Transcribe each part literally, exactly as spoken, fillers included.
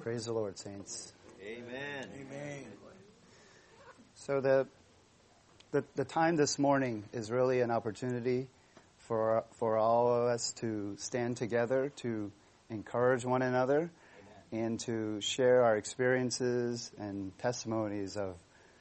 Praise the Lord, saints. Amen. Amen. So the, the the time this morning is really an opportunity for for all of us to stand together, to encourage one another, Amen. And to share our experiences and testimonies of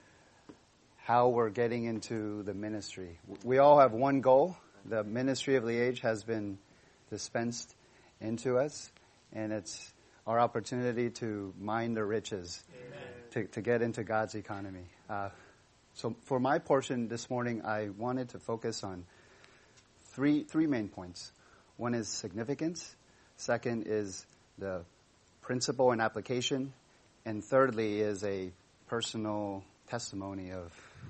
how we're getting into the ministry. We all have one goal. The ministry of the age has been dispensed into us, and it's our opportunity to mine the riches, to, to get into God's economy. Uh, so for my portion this morning, I wanted to focus on three three main points. One is significance. Second is the principle and application. And thirdly is a personal testimony of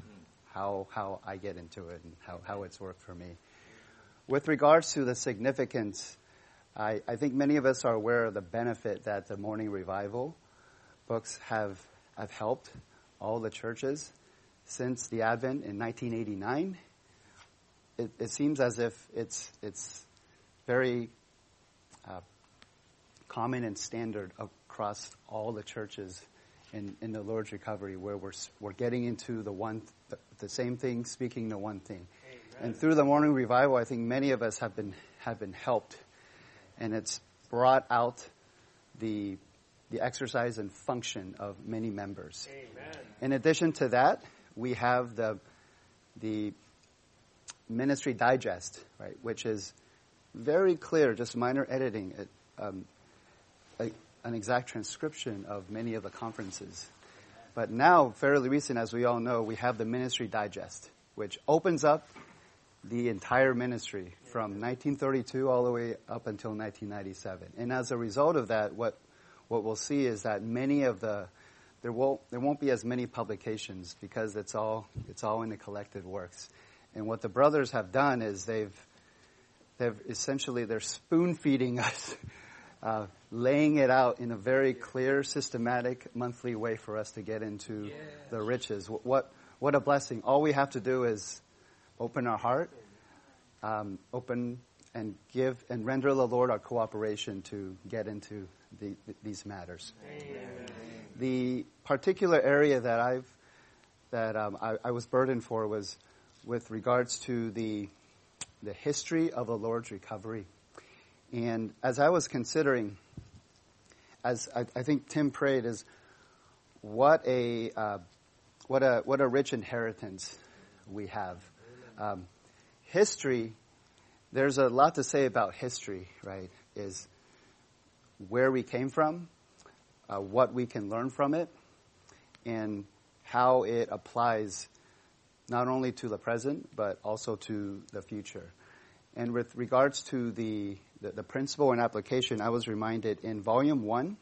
how how I get into it and how, how it's worked for me. With regards to the significance, I, I think many of us are aware of the benefit that the Morning Revival books have have helped all the churches since the Advent in nineteen eighty-nine. It, it seems as if it's it's very uh, common and standard across all the churches in, in the Lord's Recovery, where we're we're getting into the one the, the same thing, speaking the one thing. Amen. And through the Morning Revival, I think many of us have been have been helped. And it's brought out the the exercise and function of many members. Amen. In addition to that, we have the the Ministry Digest, right, which is very clear, just minor editing, it, um, a, an exact transcription of many of the conferences. But now, fairly recent, as we all know, we have the Ministry Digest, which opens up the entire ministry from nineteen thirty-two all the way up until nineteen ninety-seven. And as a result of that, what what we'll see is that many of the there won't there won't be as many publications because it's all it's all in the collected works. And what the brothers have done is they've they've essentially they're spoon feeding us, uh, laying it out in a very clear, systematic, monthly way for us to get into yes. the riches. What what a blessing! All we have to do is open our heart, um, open and give and render the Lord our cooperation to get into the, these matters. Amen. The particular area that I've that um, I, I was burdened for was with regards to the the history of the Lord's Recovery, and as I was considering, as I, I think Tim prayed, is what a uh, what a what a rich inheritance we have. Um, history, there's a lot to say about history, right? Is where we came from, uh, what we can learn from it, and how it applies not only to the present, but also to the future. And with regards to the, the, the principle and application, I was reminded in volume one,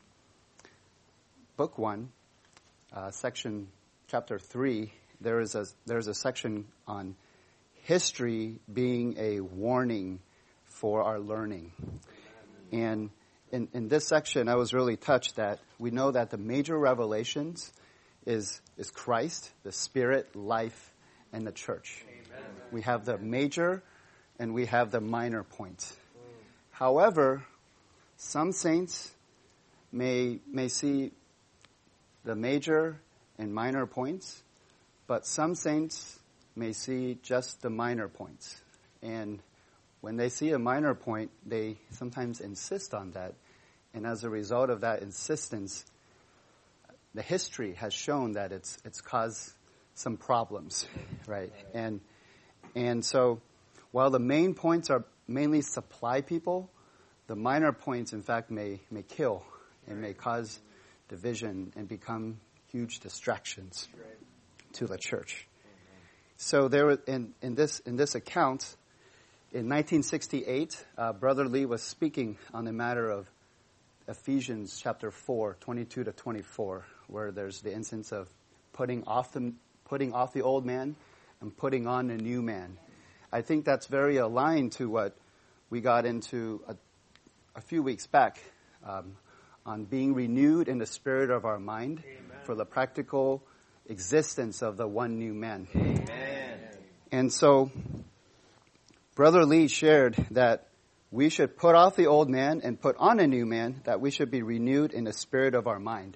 book one, uh, section, chapter three, there is a, there's a section on history being a warning for our learning. And in, in this section, I was really touched that we know that the major revelations is is Christ, the Spirit, life, and the church. Amen. We have the major and we have the minor points. Mm. However, some saints may may see the major and minor points, but some saints may see just the minor points. And when they see a minor point, they sometimes insist on that. And as a result of that insistence, the history has shown that it's it's caused some problems, right? And and so while the main points are mainly supply people, the minor points, in fact, may may kill and may cause division and become huge distractions to the church. So there, was, in, in this in this account, in nineteen sixty-eight, uh, Brother Lee was speaking on the matter of Ephesians chapter four, twenty-two to twenty-four, where there's the instance of putting off the putting off the old man and putting on the new man. I think that's very aligned to what we got into a, a few weeks back um, on being renewed in the spirit of our mind. Amen. For the practical existence of the one new man. Amen. And so, Brother Lee shared that we should put off the old man and put on a new man, that we should be renewed in the spirit of our mind.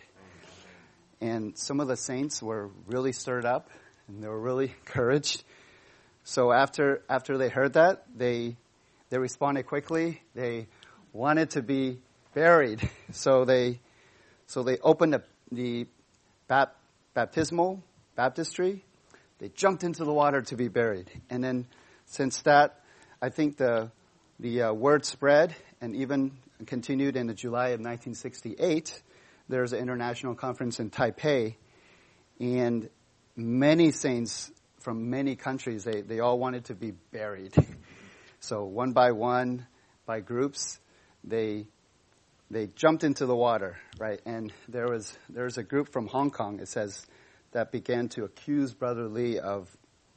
And some of the saints were really stirred up, and they were really encouraged. So after after they heard that, they they responded quickly. They wanted to be buried, so they so they opened the, the bap, baptismal baptistry. They jumped into the water to be buried, and then since that, I think the the uh, word spread and even continued in the July of nineteen sixty-eight. There's an international conference in Taipei, and many saints from many countries, they, they all wanted to be buried. So one by one, by groups, they they jumped into the water, right? And there was there was a group from Hong Kong, it says, that began to accuse Brother Lee of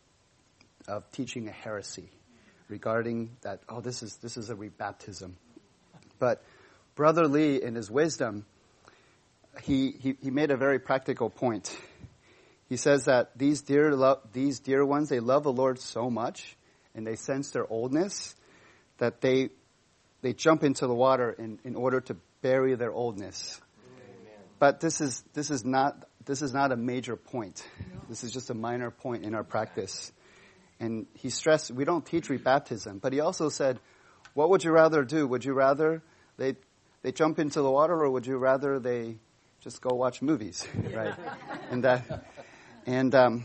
of teaching a heresy regarding that, oh, this is this is a rebaptism. But Brother Lee, in his wisdom, He, he he made a very practical point. He says that these dear lo- these dear ones, they love the Lord so much, and they sense their oldness, that they they jump into the water in, in order to bury their oldness. Amen. But this is this is not this is not a major point. No. This is just a minor point in our practice. And he stressed we don't teach rebaptism, but he also said, what would you rather do? Would you rather they they jump into the water, or would you rather they just go watch movies, right? and that, and um,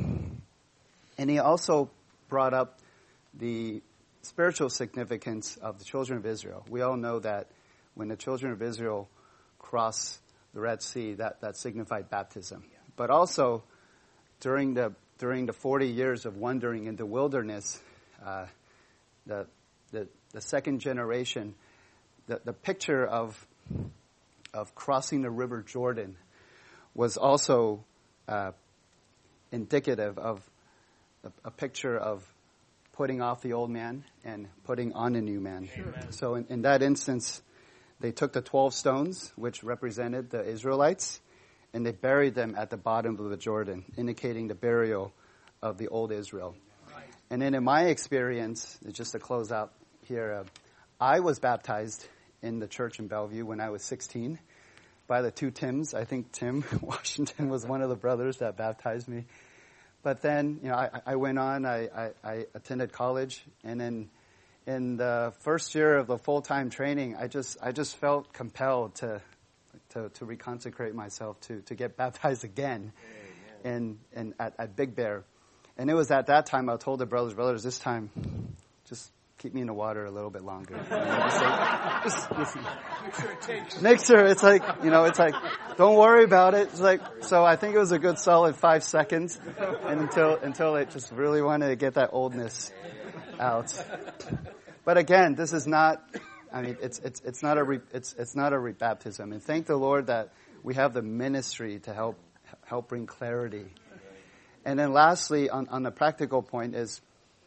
and he also brought up the spiritual significance of the children of Israel. We all know that when the children of Israel crossed the Red Sea, that, that signified baptism. But also during the during the forty years of wandering in the wilderness, uh, the the the second generation, the the picture of of crossing the river Jordan was also uh, indicative of a, a picture of putting off the old man and putting on a new man. Amen. So in, in that instance, they took the twelve stones, which represented the Israelites, and they buried them at the bottom of the Jordan, indicating the burial of the old Israel. Right. And then in my experience, just to close out here, uh, I was baptized in the church in Bellevue when I was sixteen by the two Tims. I think Tim Washington was one of the brothers that baptized me. But then, you know, I, I went on, I, I, I attended college, and then in the first year of the full-time training, I just I just felt compelled to to, to reconsecrate myself, to, to get baptized again in, in at, at Big Bear. And it was at that time I told the brothers, brothers, this time, just keep me in the water a little bit longer. You know, just like, just, just, make sure it takes. Make sure it's like, you know, it's like, don't worry about it. It's like, so I think it was a good solid five seconds, and until until it just really wanted to get that oldness out. But again, this is not. I mean, it's it's it's not a re, it's it's not a rebaptism. And thank the Lord that we have the ministry to help help bring clarity. And then lastly, on on the practical point is,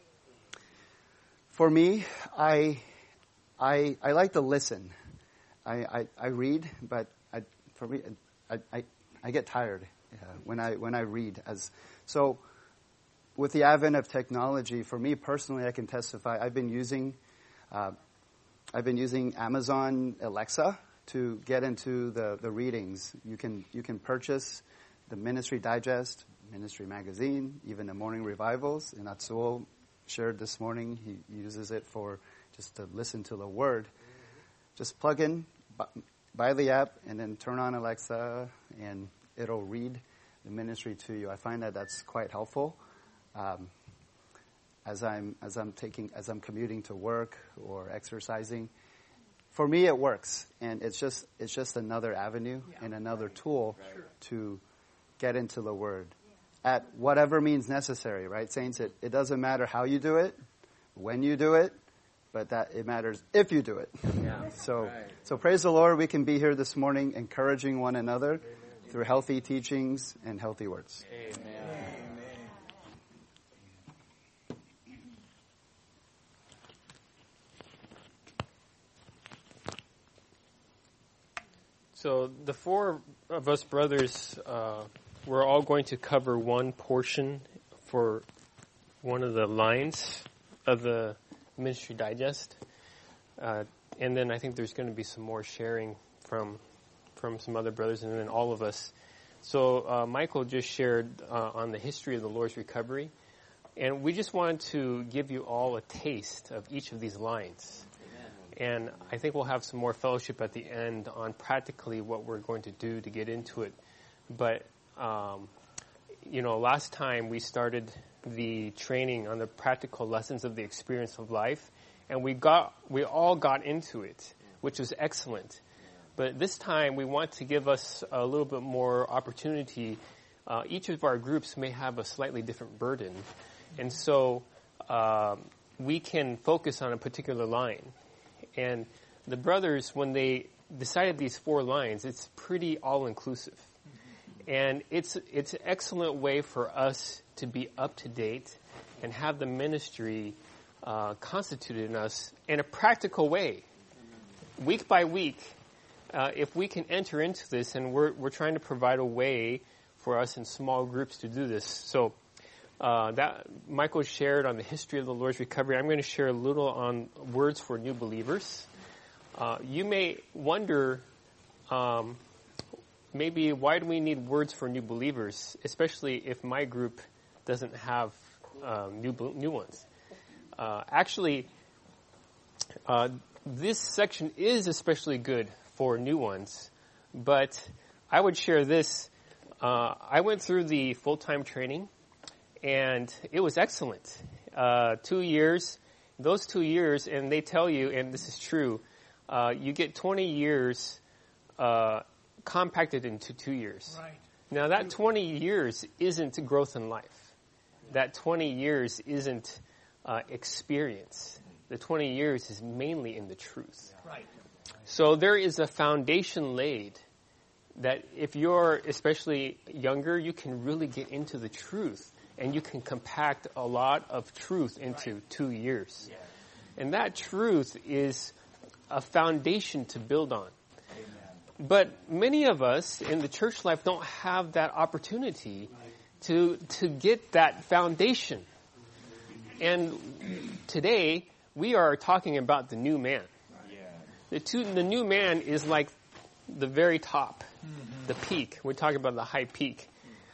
for me, I, I, I like to listen. I, I, I read, but I, for me, I, I, I get tired uh, when I when I read. As so, with the advent of technology, for me personally, I can testify. I've been using, uh, I've been using Amazon Alexa to get into the, the readings. You can you can purchase the Ministry Digest, Ministry Magazine, even the Morning Revivals, and Atsuo shared this morning. He uses it for just to listen to the word. Just plug in, buy the app, and then turn on Alexa, and it'll read the ministry to you. I find that that's quite helpful um, as I'm as I'm taking as I'm commuting to work or exercising. For me, it works, and it's just it's just another avenue yeah. and another tool right. to get into the word. At whatever means necessary, right, saints? It, it doesn't matter how you do it, when you do it, but that it matters if you do it. Yeah. So, right. so praise the Lord. We can be here this morning encouraging one another Amen. Through healthy teachings and healthy words. Amen. So the four of us brothers, uh, we're all going to cover one portion for one of the lines of the Ministry Digest. Uh, and then I think there's going to be some more sharing from from some other brothers, and then all of us. So uh, Michael just shared uh, on the history of the Lord's recovery, and we just wanted to give you all a taste of each of these lines. And I think we'll have some more fellowship at the end on practically what we're going to do to get into it. But, um, you know, last time we started the training on the practical lessons of the experience of life, and we got, we all got into it, which was excellent. But this time we want to give us a little bit more opportunity. Uh, each of our groups may have a slightly different burden. And so um, we can focus on a particular line. And the brothers, when they decided these four lines, it's pretty all-inclusive. And it's it's an excellent way for us to be up to date and have the ministry uh, constituted in us in a practical way. Week by week, uh, if we can enter into this, and we're we're trying to provide a way for us in small groups to do this. So uh, that Michael shared on the history of the Lord's recovery. I'm going to share a little on words for new believers. Uh, you may wonder, um, maybe why do we need words for new believers, especially if my group doesn't have um, new new ones. Uh, actually, uh, this section is especially good for new ones, but I would share this. Uh, I went through the full-time training, and it was excellent. Uh, two years, those two years, and they tell you, and this is true, uh, you get twenty years uh, compacted into two years. Right. Now, that twenty years isn't growth in life. That twenty years isn't uh, experience. The twenty years is mainly in the truth. Right. So there is a foundation laid that if you're especially younger, you can really get into the truth, and you can compact a lot of truth into right. two years. Yeah. And that truth is a foundation to build on. Amen. But many of us in the church life don't have that opportunity right. to to get that foundation. And today, we are talking about the new man. Yeah. The, two, the new man is like the very top, mm-hmm. the peak. We're talking about the high peak.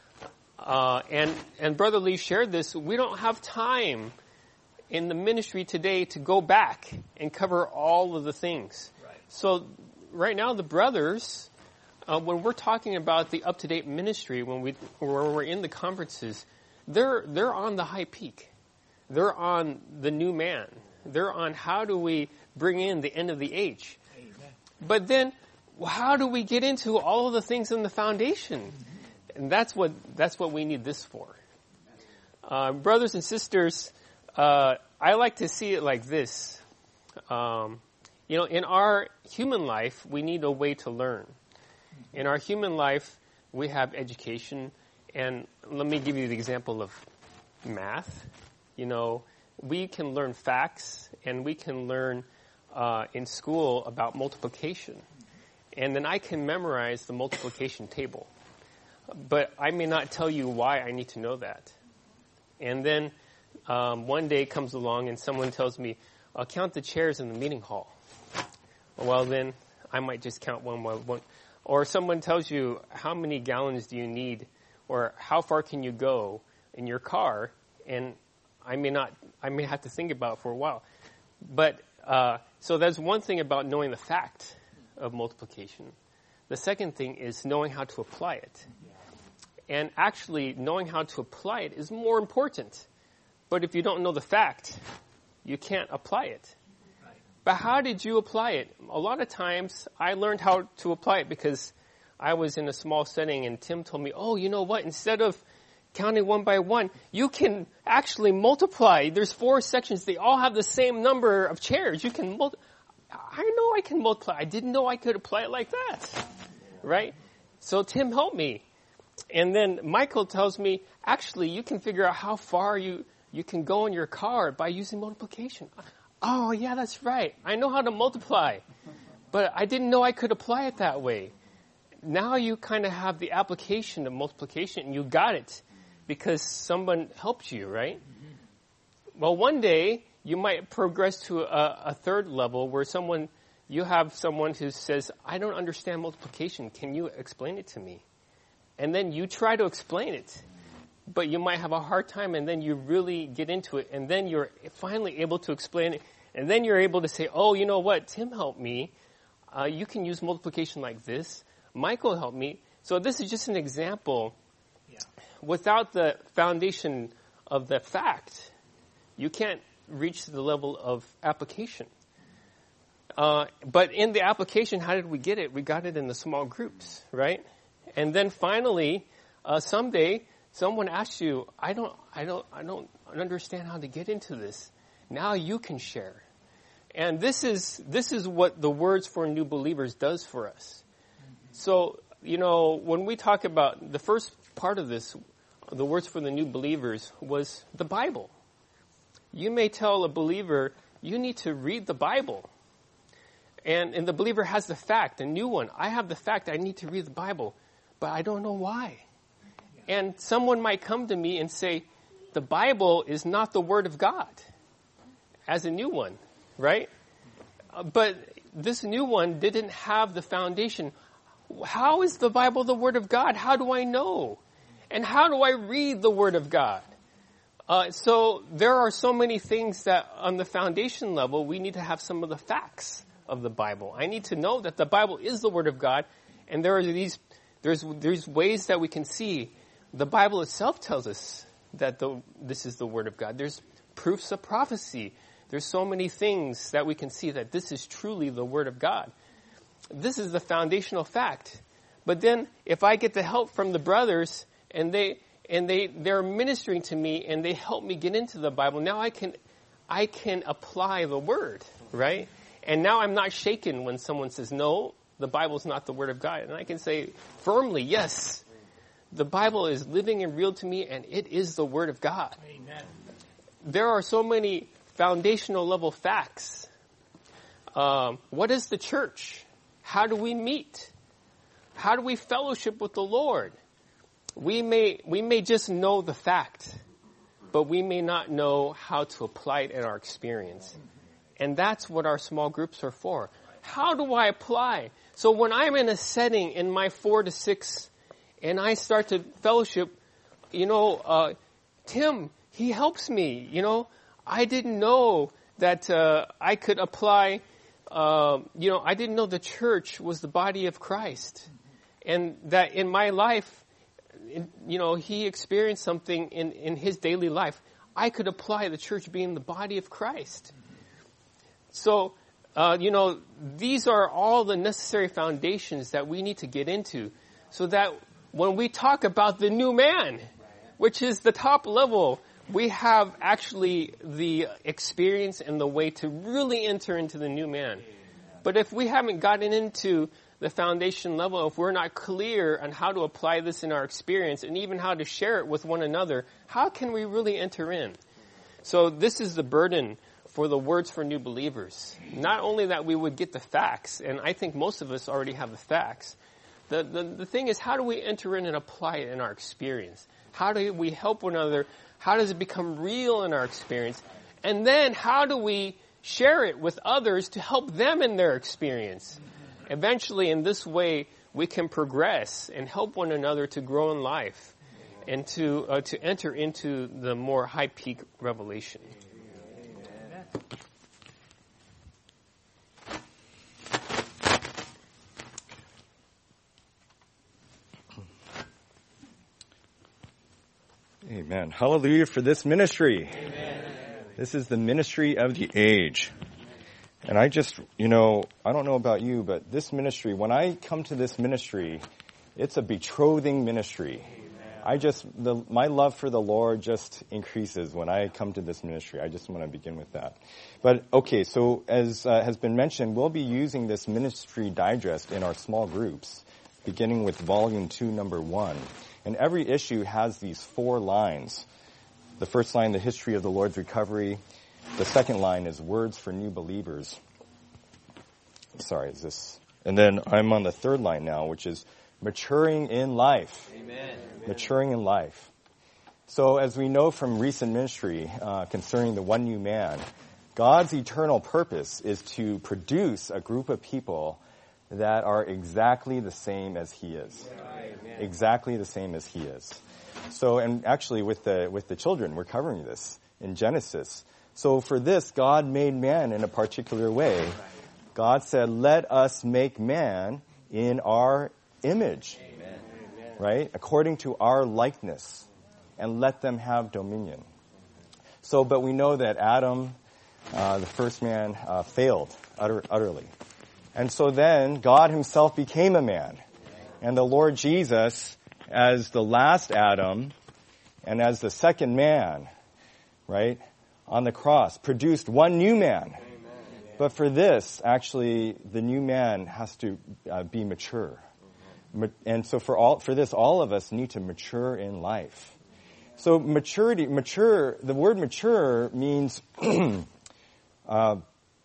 Uh, and, and Brother Lee shared this. We don't have time in the ministry today to go back and cover all of the things. Right. So right now, the brothers, uh, when we're talking about the up-to-date ministry, when, we, when we're in the conferences, they're, they're on the high peak. They're on the new man. They're on how do we bring in the end of the age. Amen. But then, how do we get into all of the things in the foundation? Mm-hmm. And that's what that's what we need this for. Uh, brothers and sisters, uh, I like to see it like this. Um, you know, in our human life, we need a way to learn. In our human life, we have education. And let me give you the example of math. You know, we can learn facts, and we can learn uh, in school about multiplication. And then I can memorize the multiplication table. But I may not tell you why I need to know that. And then um, one day comes along and someone tells me, I'll count the chairs in the meeting hall. Well, then I might just count one by one. Or someone tells you, how many gallons do you need? Or how far can you go in your car? And I may not, I may have to think about it for a while. But, uh, so there's one thing about knowing the fact of multiplication. The second thing is knowing how to apply it. And actually, knowing how to apply it is more important. But if you don't know the fact, you can't apply it. But how did you apply it? A lot of times, I learned how to apply it because I was in a small setting and Tim told me, oh, you know what, instead of counting one by one, you can actually multiply. There's four sections. They all have the same number of chairs. You can multiply. I know I can multiply. I didn't know I could apply it like that. Right? So Tim helped me. And then Michael tells me, actually, you can figure out how far you, you can go in your car by using multiplication. Oh, yeah, that's right. I know how to multiply. But I didn't know I could apply it that way. Now you kind of have the application of multiplication, and you got it. Because someone helped you, right? Mm-hmm. Well, one day, you might progress to a, a third level where someone you have someone who says, I don't understand multiplication. Can you explain it to me? And then you try to explain it, but you might have a hard time, and then you really get into it, and then you're finally able to explain it, and then you're able to say, oh, you know what, Tim helped me. Uh, you can use multiplication like this. Michael helped me. So this is just an example. Yeah. Without the foundation of the fact, you can't reach the level of application. Uh, but in the application, how did we get it? We got it in the small groups, right? And then finally, uh, someday, someone asks you, I don't, I don't, I don't understand how to get into this. Now you can share. And this is, this is what the Words for New Believers does for us. So, you know, when we talk about the first part of this, the Words for the New Believers was the Bible. You may tell a believer, you need to read the Bible. And, and the believer has the fact, a new one. I have the fact I need to read the Bible, but I don't know why. And someone might come to me and say, the Bible is not the Word of God, as a new one, right? Uh, but this new one didn't have the foundation. How is the Bible the Word of God? How do I know? And how do I read the Word of God? Uh, so there are so many things that on the foundation level, we need to have some of the facts of the Bible. I need to know that the Bible is the Word of God, and there are these, there's, there's ways that we can see. The Bible itself tells us that the, this is the Word of God. There's proofs of prophecy. There's so many things that we can see that this is truly the Word of God. This is the foundational fact. But then, if I get the help from the brothers, and they, and they, they're ministering to me, and they help me get into the Bible, now I can, I can apply the Word, right? And now I'm not shaken when someone says, no, the Bible's not the Word of God. And I can say firmly, yes, the Bible is living and real to me, and it is the Word of God. Amen. There are so many foundational level facts. Um, what is the church? How do we meet? How do we fellowship with the Lord? We may, we may just know the fact, but we may not know how to apply it in our experience. And that's what our small groups are for. How do I apply? So when I'm in a setting in my four to six and I start to fellowship, you know, uh, Tim, he helps me. You know, I didn't know that uh, I could apply, uh, you know, I didn't know the church was the body of Christ. And that in my life, in, you know, he experienced something in, in his daily life. I could apply the church being the body of Christ. So, uh, you know, these are all the necessary foundations that we need to get into so that when we talk about the new man, which is the top level, we have actually the experience and the way to really enter into the new man. But if we haven't gotten into the foundation level, if we're not clear on how to apply this in our experience and even how to share it with one another, how can we really enter in? So this is the burden for the Words for New Believers. Not only that we would get the facts, and I think most of us already have the facts. The, the, the thing is, how do we enter in and apply it in our experience? How do we help one another? How does it become real in our experience? And then how do we share it with others to help them in their experience? Eventually, in this way, we can progress and help one another to grow in life and to, uh, to enter into the more high peak revelation. Amen. Hallelujah for this ministry. Amen. This is the ministry of the age. And I just, you know, I don't know about you, but this ministry, when I come to this ministry, it's a betrothing ministry. Amen. I just, the, my love for the Lord just increases when I come to this ministry. I just want to begin with that. But, okay, so as uh, has been mentioned, we'll be using this ministry digest in our small groups, beginning with volume two, number one. And every issue has these four lines. The first line, the history of the Lord's recovery. The second line is words for new believers. Sorry, is this? And then I'm on the third line now, which is maturing in life. Amen. Maturing in life. So as we know from recent ministry uh, concerning the one new man, God's eternal purpose is to produce a group of people that are exactly the same as He is. Amen. Exactly the same as He is. So, and actually with the, with the children, we're covering this in Genesis. So for this, God made man in a particular way. God said, let us make man in our image. Amen. Right? According to our likeness. And let them have dominion. So, but we know that Adam, uh, the first man, uh, failed utter, utterly. And so then God Himself became a man. And the Lord Jesus, as the last Adam and as the second man, right, on the cross, produced one new man. Amen. But for this, actually, the new man has to uh, be mature. And so for all, for this, all of us need to mature in life. So maturity, mature, the word mature means uh,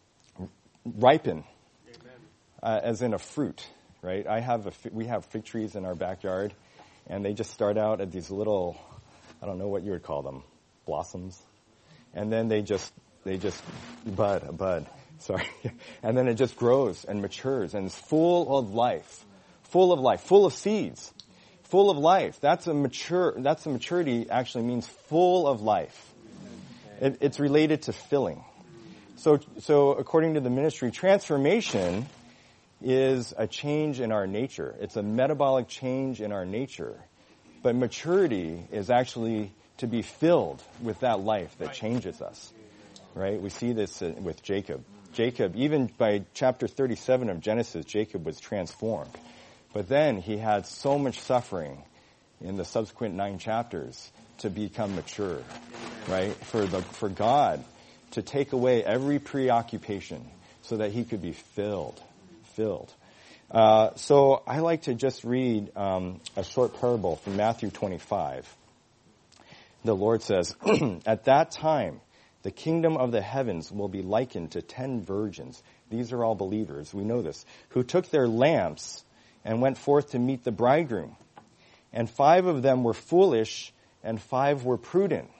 ripen, uh, as in a fruit, right? I have a, we have fig trees in our backyard, and they just start out at these little, I don't know what you would call them, blossoms. And then they just, they just bud, a bud, sorry. And then it just grows and matures and is full of life, full of life, full of seeds. Full of life. That's a mature, that's a maturity actually means full of life. It, it's related to filling. So, so according to the ministry, transformation is a change in our nature. It's a metabolic change in our nature. But maturity is actually to be filled with that life that changes us. Right? We see this with Jacob. Jacob, even by chapter thirty-seven of Genesis, Jacob was transformed. But then he had so much suffering in the subsequent nine chapters to become mature, right? For the, for God to take away every preoccupation so that he could be filled, filled. Uh, so I like to just read um, a short parable from Matthew twenty-five. The Lord says, at that time, the kingdom of the heavens will be likened to ten virgins. These are all believers. We know this. Who took their lamps and went forth to meet the bridegroom. And five of them were foolish, and five were prudent.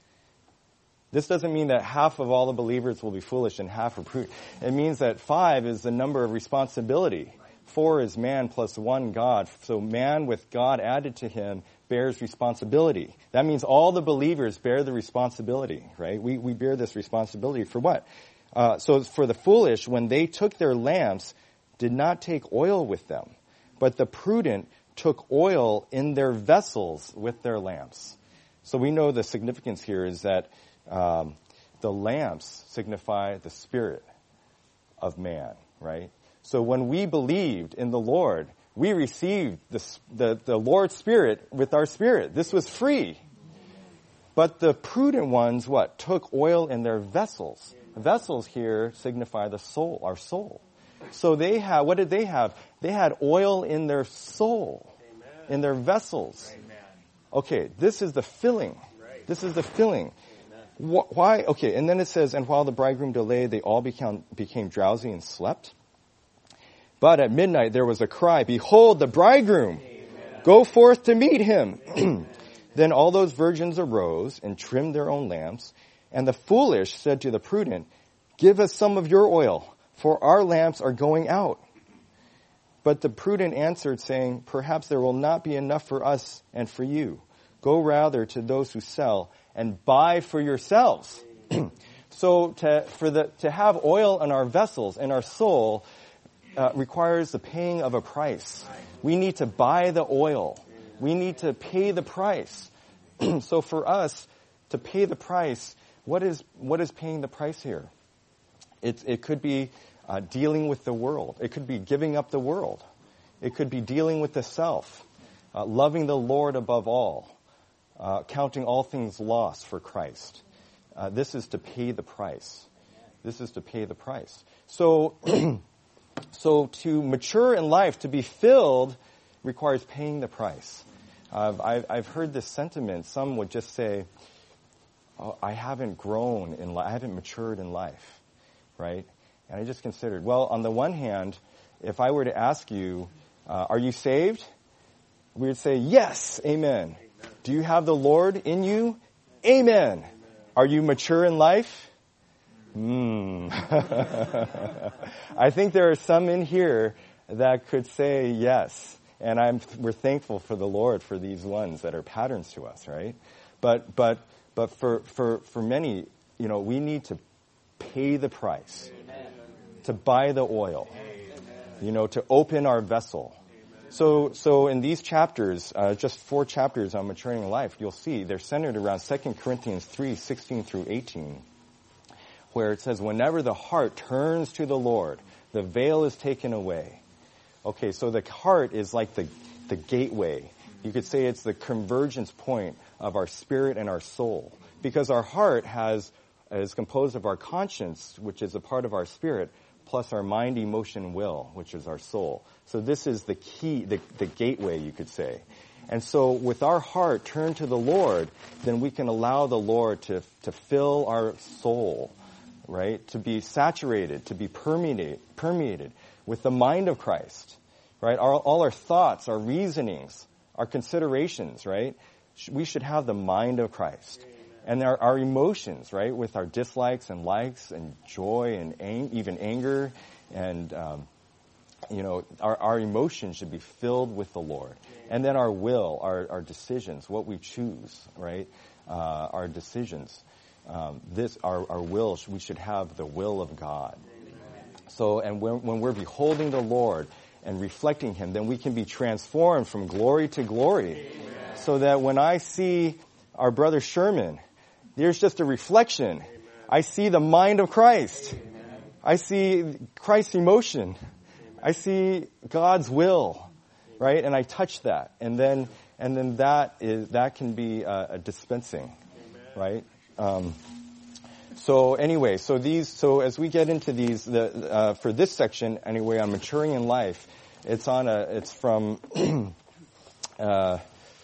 This doesn't mean that half of all the believers will be foolish and half are prudent. It means that five is the number of responsibility. Four is man plus one God. So man with God added to him bears responsibility. That means all the believers bear the responsibility, right? We, we bear this responsibility for what? Uh, so for the foolish, when they took their lamps, did not take oil with them. But the prudent took oil in their vessels with their lamps. So we know the significance here is that um, the lamps signify the spirit of man, right? So when we believed in the Lord, we received the, the, the Lord's Spirit with our spirit. This was free. But the prudent ones, what? Took oil in their vessels. Vessels here signify the soul, our soul. So they had, what did they have? They had oil in their soul, Amen. In their vessels. Amen. Okay, this is the filling. Right. This is the filling. Wh- why? Okay, and then it says, and while the bridegroom delayed, they all became, became drowsy and slept. But at midnight there was a cry, behold, the bridegroom! Amen. Go forth to meet him. Then all those virgins arose and trimmed their own lamps. And the foolish said to the prudent, give us some of your oil, for our lamps are going out. But the prudent answered, saying, perhaps there will not be enough for us and for you. Go rather to those who sell and buy for yourselves. So to, for the, to have oil in our vessels, in our soul, uh, requires the paying of a price. We need to buy the oil. We need to pay the price. So for us to pay the price, what is, what is paying the price here? It, it could be uh, dealing with the world. It could be giving up the world. It could be dealing with the self, uh, loving the Lord above all, uh, counting all things lost for Christ. Uh, this is to pay the price. This is to pay the price. So, so to mature in life, to be filled, requires paying the price. Uh, I've, I've heard this sentiment. Some would just say, oh, I haven't grown in life. I haven't matured in life, right? And I just considered, well, on the one hand, if I were to ask you, uh, are you saved? We would say, yes, amen. Amen. Do you have the Lord in you? Amen. Amen. Are you mature in life? Hmm. I think there are some in here that could say yes. And I'm, we're thankful for the Lord for these ones that are patterns to us, right? But, but, but for, for, for many, you know, we need to pay the price, Amen. To buy the oil, Amen. You know, to open our vessel. Amen. So, so in these chapters, uh, just four chapters on maturing in life, you'll see they're centered around Second Corinthians three, sixteen through eighteen, where it says, whenever the heart turns to the Lord, the veil is taken away. Okay, so the heart is like the, the gateway. You could say it's the convergence point of our spirit and our soul. Because our heart has is composed of our conscience, which is a part of our spirit, plus our mind, emotion, will, which is our soul. So this is the key, the, the gateway, you could say. And so with our heart turned to the Lord, then we can allow the Lord to, to fill our soul, right? To be saturated, to be permeated, permeated with the mind of Christ, right? Our, all our thoughts, our reasonings, our considerations, right? We should have the mind of Christ. Amen. And our, our emotions, right? With our dislikes and likes and joy and ang- even anger and, um, you know, our, our emotions should be filled with the Lord. Amen. And then our will, our, our decisions, what we choose, right? Uh, our decisions. Um, this, our, our will, we should have the will of God. So, and when, when we're beholding the Lord and reflecting Him, then we can be transformed from glory to glory. Amen. So that when I see our brother Sherman, there's just a reflection. Amen. I see the mind of Christ. Amen. I see Christ's emotion. Amen. I see God's will, right? And I touch that. And then, and then that is, that can be a, a dispensing, Amen. Right? Um, So anyway, so these, so as we get into these, the, uh, for this section anyway, on maturing in life, it's on a, it's from, uh,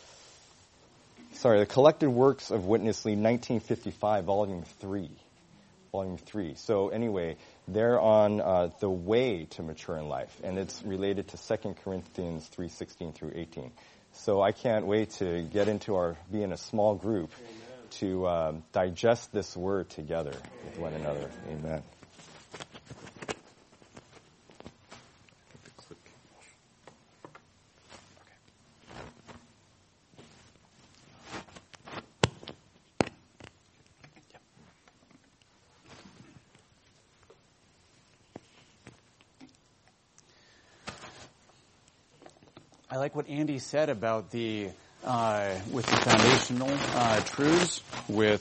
sorry, the Collected Works of Witness Lee, nineteen fifty-five, volume three, volume three. So anyway, they're on uh, the way to mature in life, and it's related to Second Corinthians three, sixteen through eighteen. So I can't wait to get into our, be in a small group to um, digest this word together with one another. Amen. I like what Andy said about the Uh, with the foundational uh, truths, with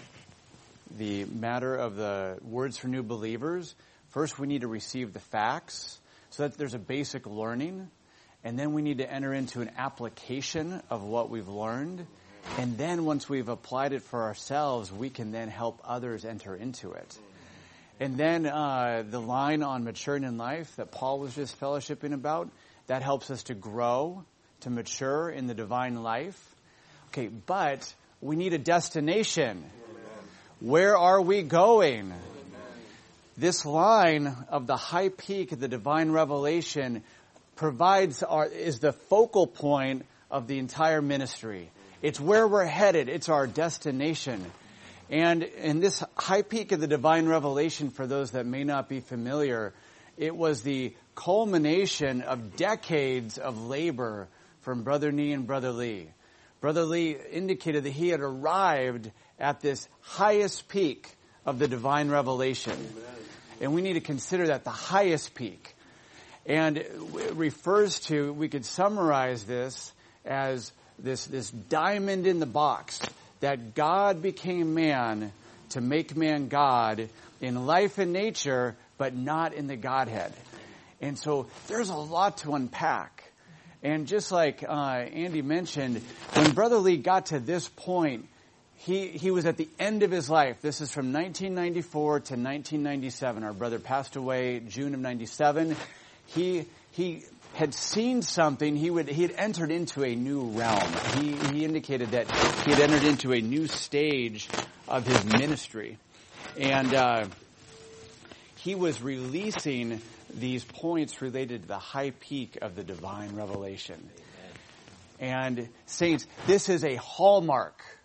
the matter of the words for new believers. First, we need to receive the facts so that there's a basic learning. And then we need to enter into an application of what we've learned. And then once we've applied it for ourselves, we can then help others enter into it. And then uh, the line on maturing in life that Paul was just fellowshipping about, that helps us to grow, to mature in the divine life. Okay, but we need a destination. Amen. Where are we going? Amen. This line of the high peak of the divine revelation provides our, is the focal point of the entire ministry. It's where we're headed. It's our destination. And in this high peak of the divine revelation, for those that may not be familiar, it was the culmination of decades of labor from Brother Nee and Brother Lee. Brother Lee indicated that he had arrived at this highest peak of the divine revelation. Amen. And we need to consider that the highest peak. And it refers to, we could summarize this as this, this diamond in the box, that God became man to make man God in life and nature, but not in the Godhead. And so there's a lot to unpack. And just like uh, Andy mentioned, when Brother Lee got to this point, he he was at the end of his life. This is from nineteen ninety-four to nineteen ninety-seven. Our brother passed away June of ninety-seven. He he had seen something. He would he had entered into a new realm. He he indicated that he had entered into a new stage of his ministry, and uh, he was releasing these points related to the high peak of the divine revelation. Amen. And saints, this is a hallmark.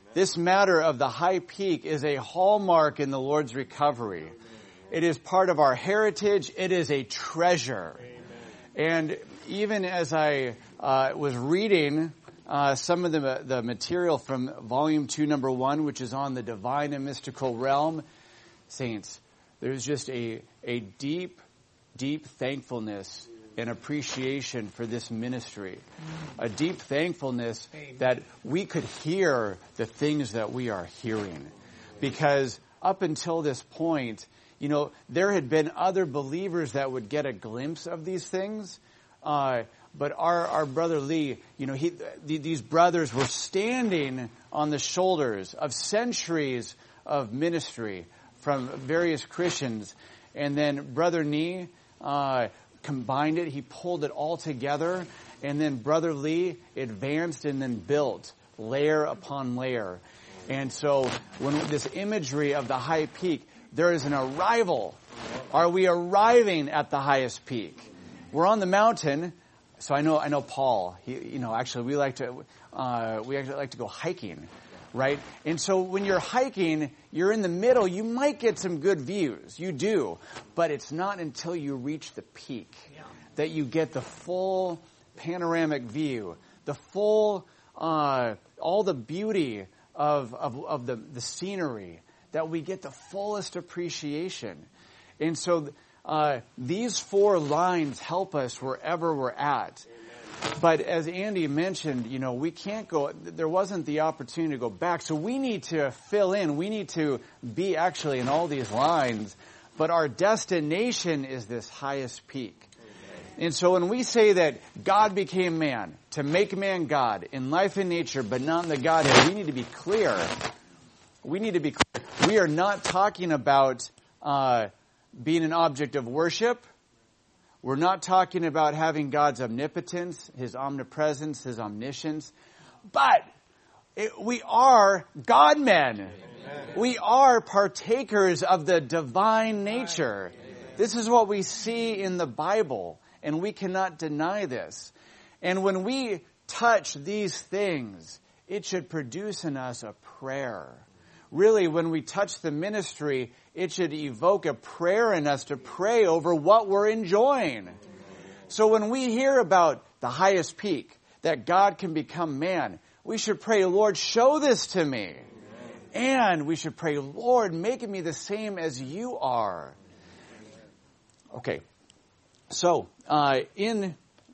This matter of the high peak is a hallmark in the Lord's recovery. It is part of our heritage. It is a treasure. And even as I uh, was reading uh, some of the, the material from volume two, number one, which is on the divine and mystical realm, saints, there's just a, a deep, deep thankfulness and appreciation for this ministry. A deep thankfulness that we could hear the things that we are hearing. Because up until this point, you know, there had been other believers that would get a glimpse of these things. Uh, but our, our brother Lee, you know, he, th- these brothers were standing on the shoulders of centuries of ministry from various Christians. And then Brother Nee, uh, combined it. He pulled it all together. And then Brother Lee advanced and then built layer upon layer. And so when this imagery of the high peak, there is an arrival. Are we arriving at the highest peak? We're on the mountain. So I know, I know Paul, he, you know, actually we like to, uh, we actually like to go hiking, right? And so when you're hiking, you're in the middle, you might get some good views. You do. But it's not until you reach the peak that you get the full panoramic view, the full, uh, all the beauty of, of, of the, the scenery, that we get the fullest appreciation. And so, uh, these four lines help us wherever we're at. Amen. But as Andy mentioned, you know, we can't go, there wasn't the opportunity to go back. So we need to fill in. We need to be actually in all these lines. But our destination is this highest peak. Amen. And so when we say that God became man, to make man God, in life and nature, but not in the Godhead, we need to be clear. We need to be clear. We are not talking about uh, being an object of worship. We're not talking about having God's omnipotence, His omnipresence, His omniscience. But it, we are God-men. Amen. We are partakers of the divine nature. Amen. This is what we see in the Bible, and we cannot deny this. And when we touch these things, it should produce in us a prayer. Really, when we touch the ministry, it should evoke a prayer in us to pray over what we're enjoying. So when we hear about the highest peak, that God can become man, we should pray, Lord, show this to me. And we should pray, Lord, make me the same as you are. Okay, so uh, in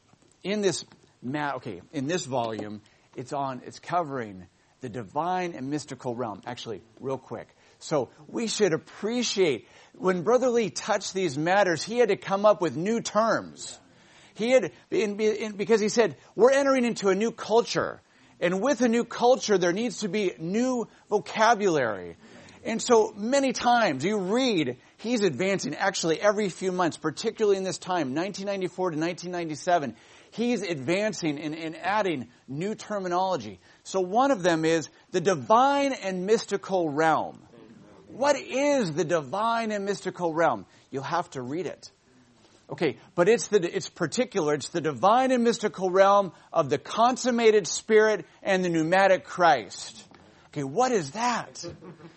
in this ma- okay in this volume, it's on it's covering the divine and mystical realm. Actually, real quick. So we should appreciate when Brother Lee touched these matters, he had to come up with new terms. He had, in, in, because he said, we're entering into a new culture. And with a new culture, there needs to be new vocabulary. And so many times you read, he's advancing actually every few months, particularly in this time, nineteen ninety-four to nineteen ninety-seven. He's advancing and, and adding new terminology. So one of them is the divine and mystical realm. What is the divine and mystical realm? You'll have to read it. Okay, but it's the it's particular. It's the divine and mystical realm of the consummated Spirit and the pneumatic Christ. Okay, what is that?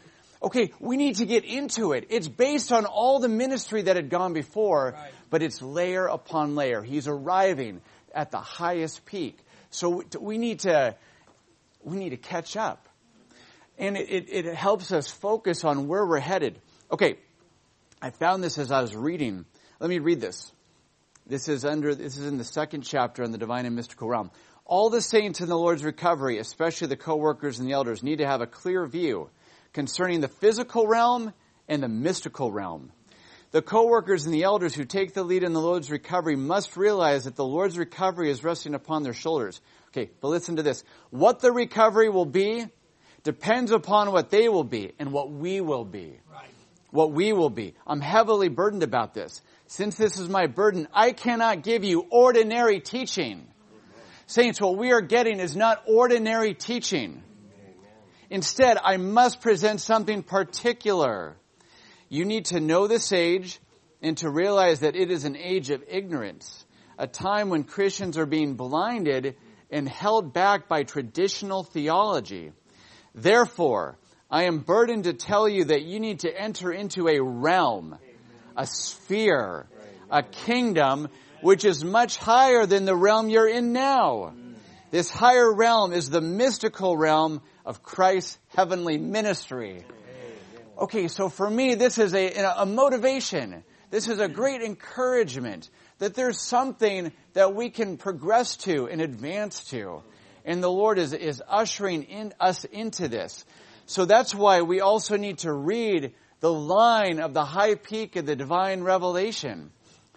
Okay, we need to get into it. It's based on all the ministry that had gone before, right, but it's layer upon layer. He's arriving at the highest peak. So we need to we need to catch up. And it, it, it helps us focus on where we're headed. Okay, I found this as I was reading. Let me read this. This is under this is in the second chapter on the divine and mystical realm. All the saints in the Lord's recovery, especially the co-workers and the elders, need to have a clear view concerning the physical realm and the mystical realm. The co-workers and the elders who take the lead in the Lord's recovery must realize that the Lord's recovery is resting upon their shoulders. Okay, but listen to this. What the recovery will be depends upon what they will be and what we will be. Right. What we will be. I'm heavily burdened about this. Since this is my burden, I cannot give you ordinary teaching. Amen. Saints, what we are getting is not ordinary teaching. Amen. Instead, I must present something particular. You need to know this age and to realize that it is an age of ignorance, a time when Christians are being blinded and held back by traditional theology. Therefore, I am burdened to tell you that you need to enter into a realm, a sphere, a kingdom, which is much higher than the realm you're in now. This higher realm is the mystical realm of Christ's heavenly ministry. Okay, so for me, this is a, a motivation. This is a great encouragement that there's something that we can progress to and advance to. And the Lord is, is ushering in us into this. So that's why we also need to read the line of the high peak of the divine revelation.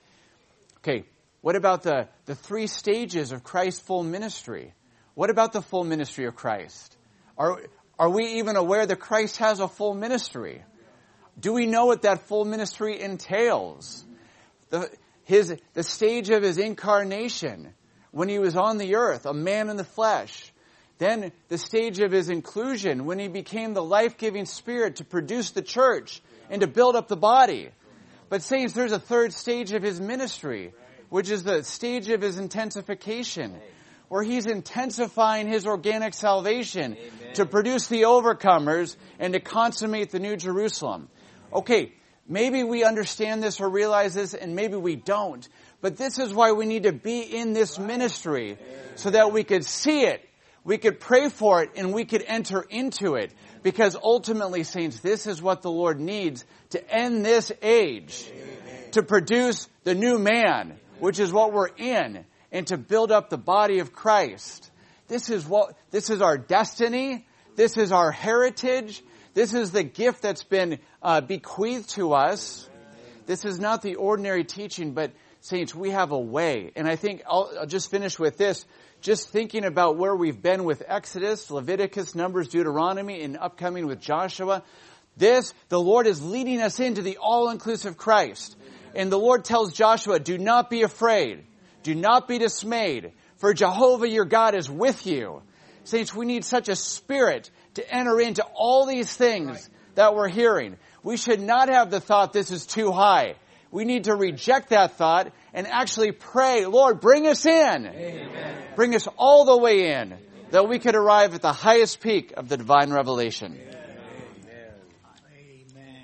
Okay, what about the, the three stages of Christ's full ministry? What about the full ministry of Christ? Are, are we even aware that Christ has a full ministry? Do we know what that full ministry entails? The, his, the stage of his incarnation, when he was on the earth, a man in the flesh. Then the stage of his inclusion, when he became the life-giving Spirit to produce the church and to build up the body. But saints, there's a third stage of his ministry, which is the stage of his intensification, where he's intensifying his organic salvation Amen. To produce the overcomers and to consummate the New Jerusalem. Okay, maybe we understand this or realize this, and maybe we don't. But this is why we need to be in this ministry, so that we could see it, we could pray for it, and we could enter into it. Because ultimately, saints, this is what the Lord needs to end this age, to produce the new man, which is what we're in, and to build up the body of Christ. This is what, this is our destiny. This is our heritage. This is the gift that's been uh, bequeathed to us. This is not the ordinary teaching, but saints, we have a way. And I think I'll, I'll just finish with this. Just thinking about where we've been with Exodus, Leviticus, Numbers, Deuteronomy, and upcoming with Joshua. This, the Lord is leading us into the all-inclusive Christ. And the Lord tells Joshua, do not be afraid. Do not be dismayed. For Jehovah your God is with you. Saints, we need such a spirit to enter into all these things that we're hearing. We should not have the thought this is too high. We need to reject that thought and actually pray, Lord, bring us in. Amen. Bring us all the way in, that we could arrive at the highest peak of the divine revelation. Amen. Amen.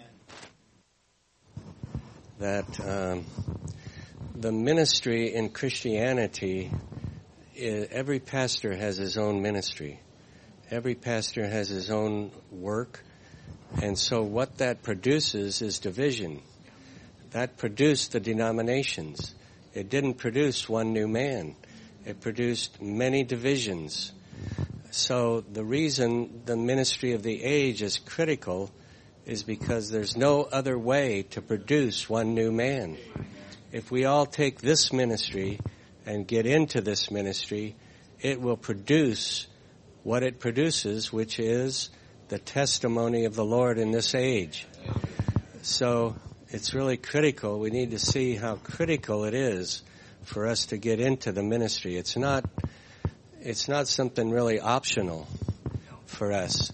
That um, the ministry in Christianity, is, every pastor has his own ministry. Every pastor has his own work. And so what that produces is division. That produced the denominations. It didn't produce one new man. It produced many divisions. So the reason the ministry of the age is critical is because there's no other way to produce one new man. If we all take this ministry and get into this ministry, it will produce what it produces, which is the testimony of the Lord in this age. So it's really critical. We need to see how critical it is for us to get into the ministry. It's not, it's not something really optional for us.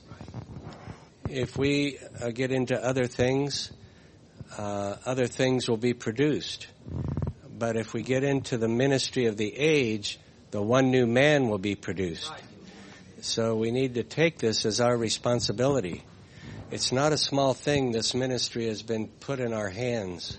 If we uh, get into other things, uh, other things will be produced. But if we get into the ministry of the age, the one new man will be produced. So we need to take this as our responsibility. It's not a small thing. This ministry has been put in our hands.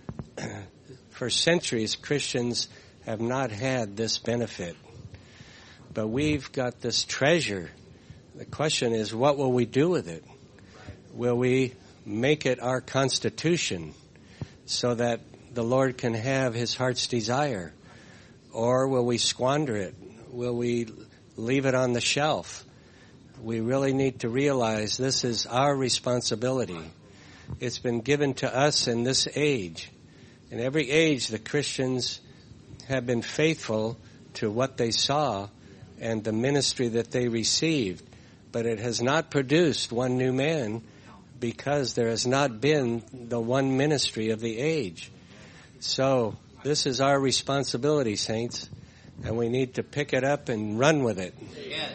For centuries, Christians have not had this benefit. But we've got this treasure. The question is, what will we do with it? Will we make it our constitution so that the Lord can have his heart's desire? Or will we squander it? Will we leave it on the shelf? We really need to realize this is our responsibility. It's been given to us in this age. In every age, the Christians have been faithful to what they saw and the ministry that they received. But it has not produced one new man because there has not been the one ministry of the age. So this is our responsibility, saints, and we need to pick it up and run with it. Yes.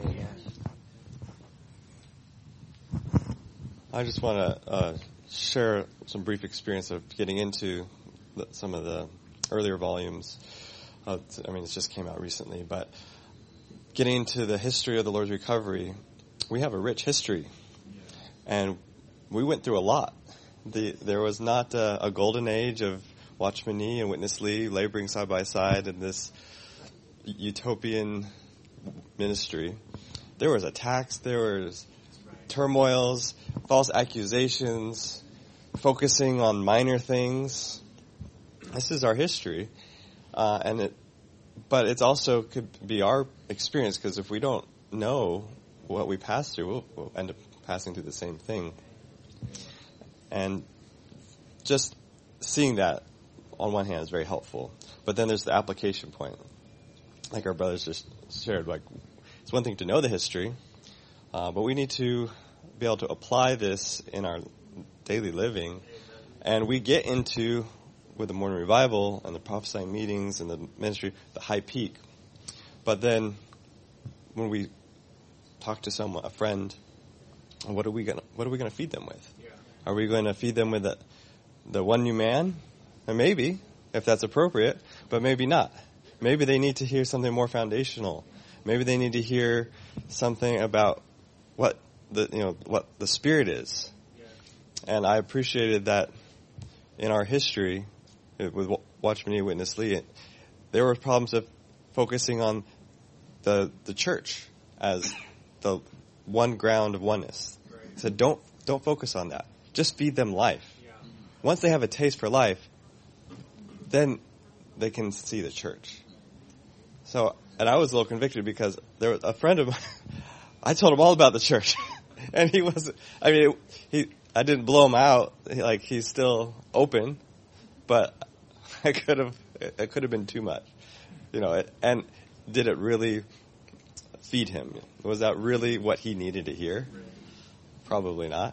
I just want to uh, share some brief experience of getting into the, some of the earlier volumes. Uh, I mean, it just came out recently, but getting into the history of the Lord's recovery, we have a rich history, and we went through a lot. The, there was not a, a golden age of Watchman Nee and Witness Lee laboring side by side in this utopian ministry. There was attacks, there was turmoils, false accusations, focusing on minor things. This is our history, uh, and it, but it's also could be our experience, because if we don't know what we pass through, we'll, we'll end up passing through the same thing. And just seeing that on one hand is very helpful, but then there's the application point. Like our brothers just shared, like it's one thing to know the history, uh, but we need to be able to apply this in our daily living. And we get into, with the morning revival and the prophesying meetings and the ministry, the high peak. But then when we talk to someone, a friend, what are we gonna what are we gonna feed them with? Yeah. Are we going to feed them with the, the one new man? And maybe, if that's appropriate, but maybe not. Maybe they need to hear something more foundational. Maybe they need to hear something about what the you know what the Spirit is. Yeah. And I appreciated that in our history with Watchman Nee, Witness Lee, there were problems of focusing on the the church as the one ground of oneness. Right. So don't don't focus on that. Just feed them life. Yeah. Once they have a taste for life, then they can see the church. So, and I was a little convicted because there was a friend of mine, I told him all about the church, and he wasn't. I mean, he I didn't blow him out. He, like he's still open, but I could have. It could have been too much, you know. It, and did it really feed him? Was that really what he needed to hear? Probably not.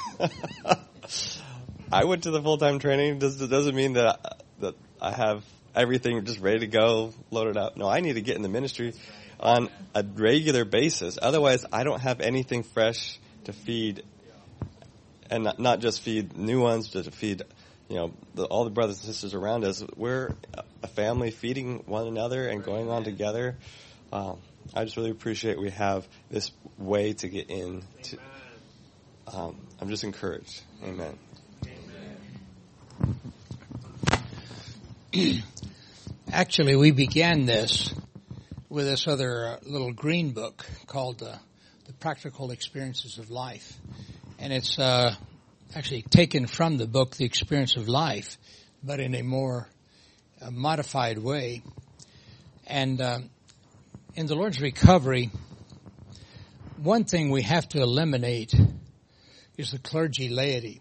I went to the full-time training. Does doesn't mean that that I have everything just ready to go, loaded up. No, I need to get in the ministry on a regular basis. Otherwise, I don't have anything fresh to feed, and not, not just feed new ones, but to feed, you know, the, all the brothers and sisters around us. We're a family feeding one another and going on together. Um, I just really appreciate we have this way to get in. To, um, I'm just encouraged. Amen. Actually, we began this with this other uh, little green book called uh, The Practical Experiences of Life. And it's uh, actually taken from the book The Experience of Life, but in a more uh, modified way. And uh, in the Lord's recovery, one thing we have to eliminate is the clergy laity.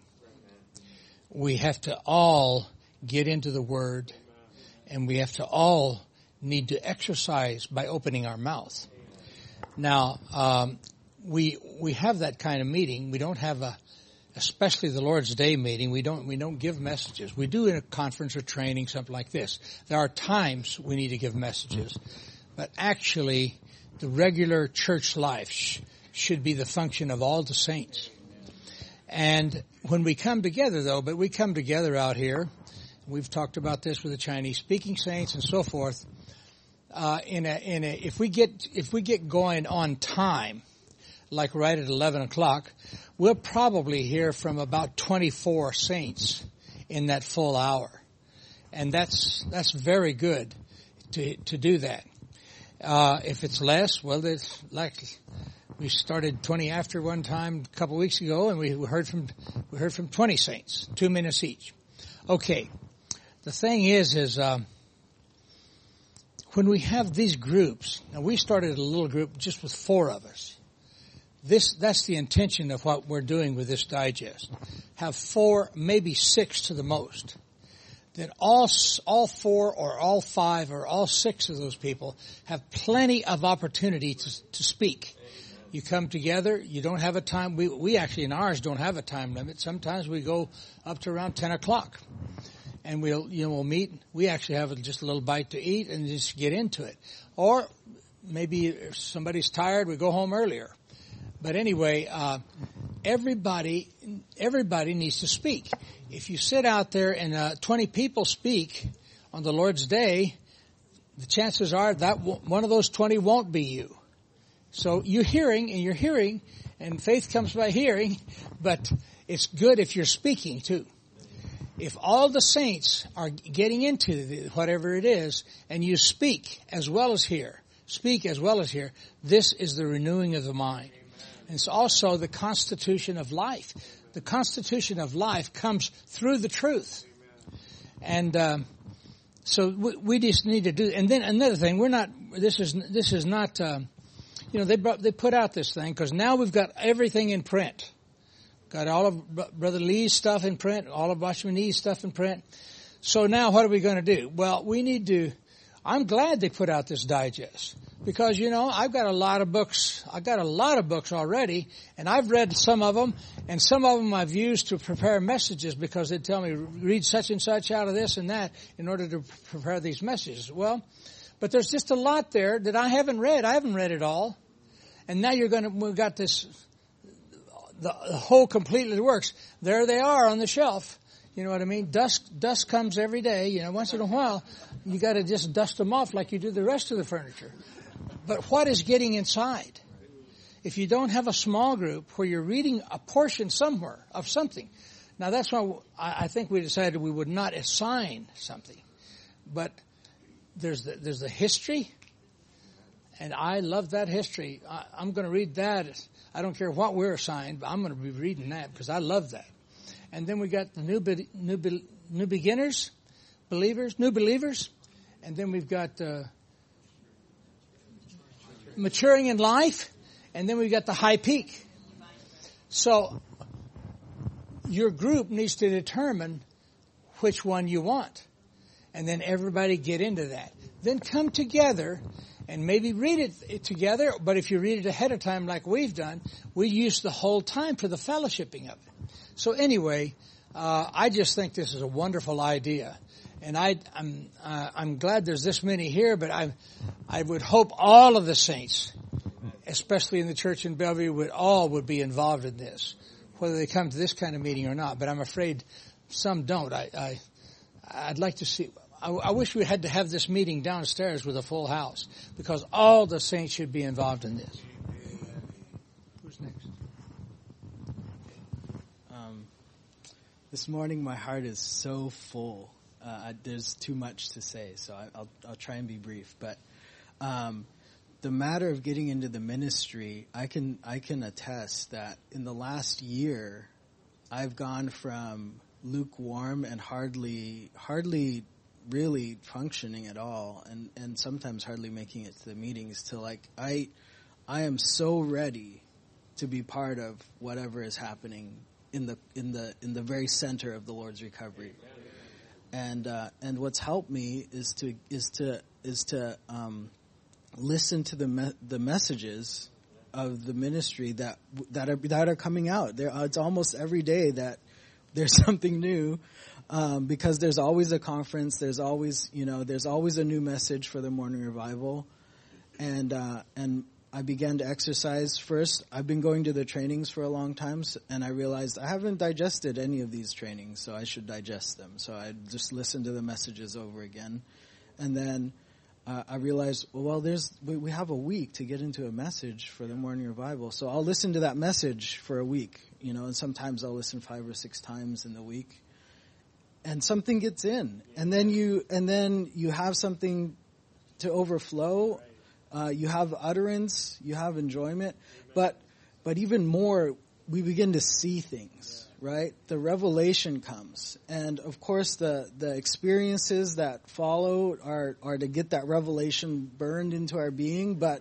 We have to all get into the Word, and we have to all need to exercise by opening our mouth. Now, um, we we have that kind of meeting. We don't have a, especially the Lord's Day meeting. We don't we don't give messages. We do in a conference or training, something like this. There are times we need to give messages, but actually, the regular church life sh- should be the function of all the saints. And when we come together, though, but we come together out here. We've talked about this with the Chinese-speaking saints and so forth. Uh, in a, in a, if we get if we get going on time, like right at eleven o'clock, we'll probably hear from about twenty-four saints in that full hour, and that's that's very good to to do that. Uh, if it's less, well, it's like we started twenty after one time a couple of weeks ago, and we heard from we heard from twenty saints, two minutes each. Okay. The thing is, is uh, when we have these groups, now we started a little group just with four of us. This that's the intention of what we're doing with this digest. Have four, maybe six to the most. That all all four or all five or all six of those people have plenty of opportunity to to speak. You come together, you don't have a time. We we actually in ours don't have a time limit. Sometimes we go up to around ten o'clock. And we'll, you know, we'll meet. We actually have just a little bite to eat and just get into it. Or maybe if somebody's tired, we go home earlier. But anyway, uh, everybody, everybody needs to speak. If you sit out there and uh, twenty people speak on the Lord's Day, the chances are that w- one of those twenty won't be you. So you're hearing and you're hearing, and faith comes by hearing, but it's good if you're speaking too. If all the saints are getting into the, whatever it is, and you speak as well as hear, speak as well as hear, this is the renewing of the mind. And it's also the constitution of life. The constitution of life comes through the truth. And um, so we, we just need to do. And then another thing, we're not. This is this is not. Um, you know, they brought, they put out this thing because now we've got everything in print. Got all of Brother Lee's stuff in print, all of Watchman Nee's stuff in print. So now what are we going to do? Well, we need to. I'm glad they put out this digest because, you know, I've got a lot of books. I've got a lot of books already, and I've read some of them, and some of them I've used to prepare messages because they tell me read such and such out of this and that in order to prepare these messages. Well, but there's just a lot there that I haven't read. I haven't read it all, and now you're going to. We've got this. The whole completely works. There they are on the shelf. You know what I mean? Dust, dust comes every day. You know, once in a while, you got to just dust them off like you do the rest of the furniture. But what is getting inside? If you don't have a small group where you're reading a portion somewhere of something, now that's why I think we decided we would not assign something. But there's the, there's the history, and I love that history. I, I'm going to read that. I don't care what we're assigned, but I'm going to be reading that because I love that. And then we got the new new new beginners, believers, new believers, and then we've got uh, maturing in life, and then we've got the high peak. So your group needs to determine which one you want, and then everybody get into that. Then come together and maybe read it together, but if you read it ahead of time like we've done, we use the whole time for the fellowshipping of it. So anyway, uh, I just think this is a wonderful idea, and I, I'm uh, I'm glad there's this many here. But I I would hope all of the saints, especially in the church in Bellevue, would all would be involved in this, whether they come to this kind of meeting or not. But I'm afraid some don't. I, I I'd like to see. I, I wish we had to have this meeting downstairs with a full house because all the saints should be involved in this. Who's next? This morning, my heart is so full. Uh, I, there's too much to say, so I, I'll, I'll try and be brief. But um, the matter of getting into the ministry, I can I can attest that in the last year, I've gone from lukewarm and hardly hardly really functioning at all, and, and sometimes hardly making it to the meetings. To like I I am so ready to be part of whatever is happening in the in the in the very center of the Lord's recovery. And uh, and what's helped me is to is to is to um, listen to the me- the messages of the ministry that that are that are coming out. There, it's almost every day that there's something new, um, because there's always a conference. There's always you know there's always a new message for the morning revival, and uh, and. I began to exercise first. I've been going to the trainings for a long time, and I realized I haven't digested any of these trainings, so I should digest them. So I just listened to the messages over again. And then uh, I realized, well, there's we, we have a week to get into a message for the morning revival. So I'll listen to that message for a week, you know, and sometimes I'll listen five or six times in the week. And something gets in. And then you and then you have something to overflow. Uh, you have utterance, you have enjoyment, but but even more, we begin to see things, right? The revelation comes, and of course, the the experiences that follow are are to get that revelation burned into our being, but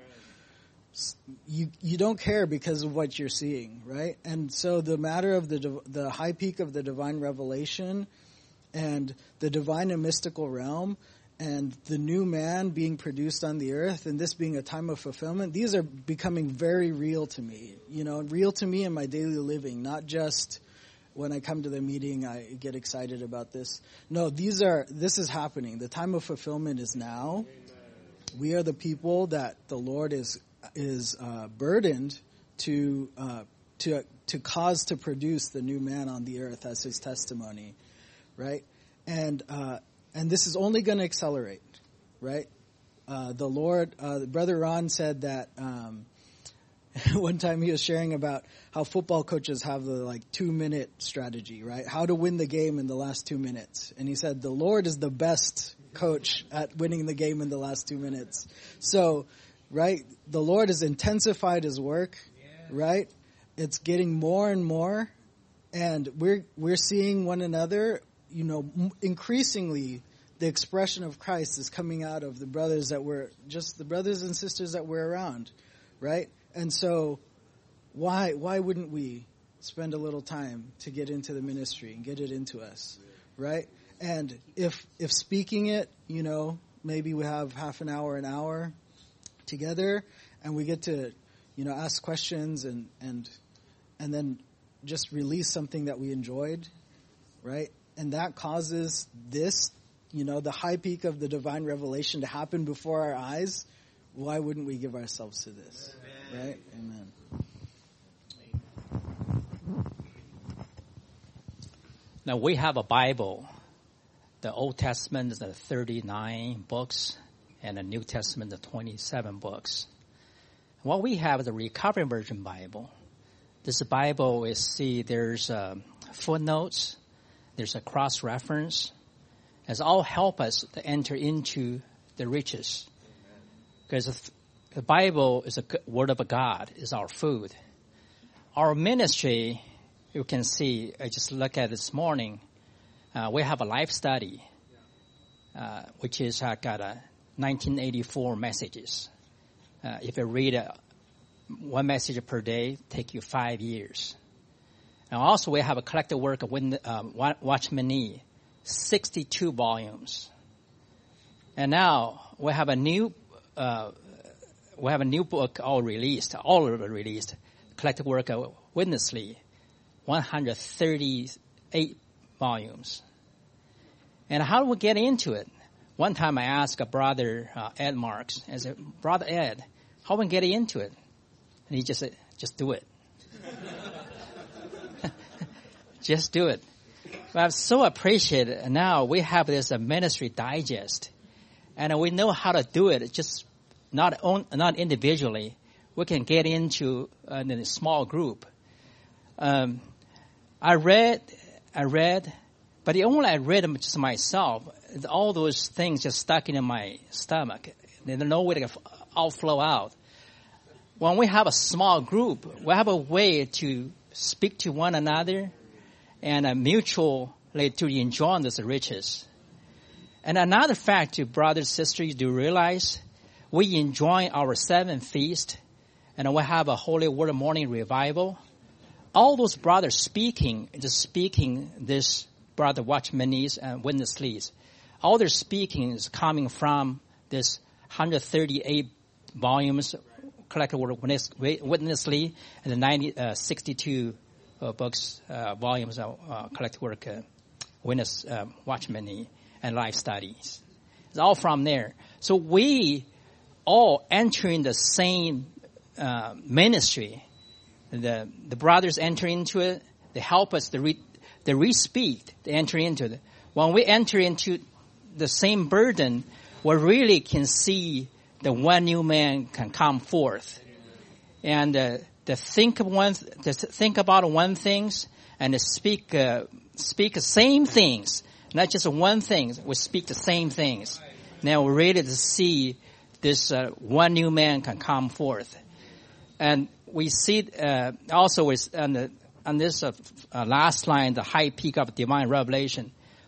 you you don't care because of what you're seeing, right? And so the matter of the the high peak of the divine revelation, and the divine and mystical realm, and the new man being produced on the earth, and this being a time of fulfillment, these are becoming very real to me. You know, real to me in my daily living, not just when I come to the meeting, I get excited about this. No, these are, this is happening. The time of fulfillment is now. Amen. We are the people that the Lord is, is, uh, burdened to, uh, to, to cause to produce the new man on the earth as his testimony. Right? And, uh, And this is only going to accelerate, right? Uh, the Lord, uh, Brother Ron said that um, one time he was sharing about how football coaches have the like two minute strategy, right? How to win the game in the last two minutes. And he said the Lord is the best coach at winning the game in the last two minutes. So, right, the Lord has intensified his work, right? It's getting more and more, and we're we're seeing one another, you know, increasingly the expression of Christ is coming out of the brothers that we're, just the brothers and sisters that we're around, right? And so why why wouldn't we spend a little time to get into the ministry and get it into us, right? And if if speaking it, you know, maybe we have half an hour, an hour together, and we get to, you know, ask questions and and and then just release something that we enjoyed, right? And that causes this, you know, the high peak of the divine revelation to happen before our eyes. Why wouldn't we give ourselves to this? Amen. Right? Amen. Now we have a Bible. The Old Testament is the thirty-nine books, and the New Testament the twenty-seven books. What we have is the Recovery Version Bible. This Bible is, see, there's uh, footnotes, there's a cross-reference. It's all help us to enter into the riches. Because the Bible is a word of God, is our food. Our ministry, you can see, I just look at this morning, uh, we have a life study, uh, which is uh, got a nineteen eighty-four messages. Uh, if you read uh, one message per day, take you five years. And also we have a collected work of uh, Watchman Nee, sixty-two volumes. And now we have a new, uh, we have a new book all released, all of it released, collected work of Witness Lee, one hundred thirty-eight volumes. And how do we get into it? One time I asked a brother, uh, Ed Marks, I said, Brother Ed, how do we get into it? And he just said, just do it. Just do it. But I'm so appreciated. Now we have this uh, ministry digest, and we know how to do it. It's just not on, not individually. We can get into uh, in a small group. Um, I read, I read, but the only I read them just myself. All those things just stuck in my stomach. There's no way to all flow out. When we have a small group, we have a way to speak to one another and a mutual to enjoy these riches. And another fact, you brothers, sisters, do realize we enjoy our seventh feast, and we have a Holy Word Morning Revival. All those brothers speaking, just speaking this brother Watchman Nee's and Witness Lee's. All their speaking is coming from this one hundred thirty-eight volumes collected Word of Witness, Witness Lee and the ninety, uh, sixty-two uh, books, uh, volumes of uh, collected work, uh, Witness, uh, Watchman Nee, and Life Studies. It's all from there. So we all entering the same uh, ministry. The the brothers enter into it. They help us. They re, they re-speak. They enter into it. When we enter into the same burden, we really can see the one new man can come forth, and uh, to think of one, to think about one things, and to speak uh, speak the same things, not just one thing. We speak the same things. Now we're ready to see this uh, one new man can come forth, and we see uh, also is on the on this uh, uh, last line, the high peak of divine revelation.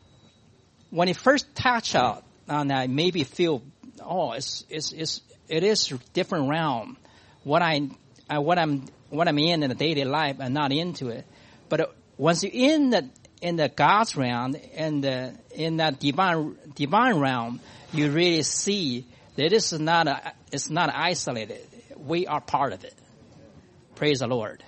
When it first touch out, and I maybe feel, oh, it's it's it's it is different realm. What I, I what I'm what I'm in in the daily life, I'm not into it. But uh, once you're in the in the God's realm and the, in that divine divine realm, you really see that it's not a, it's not isolated. We are part of it. Praise the Lord.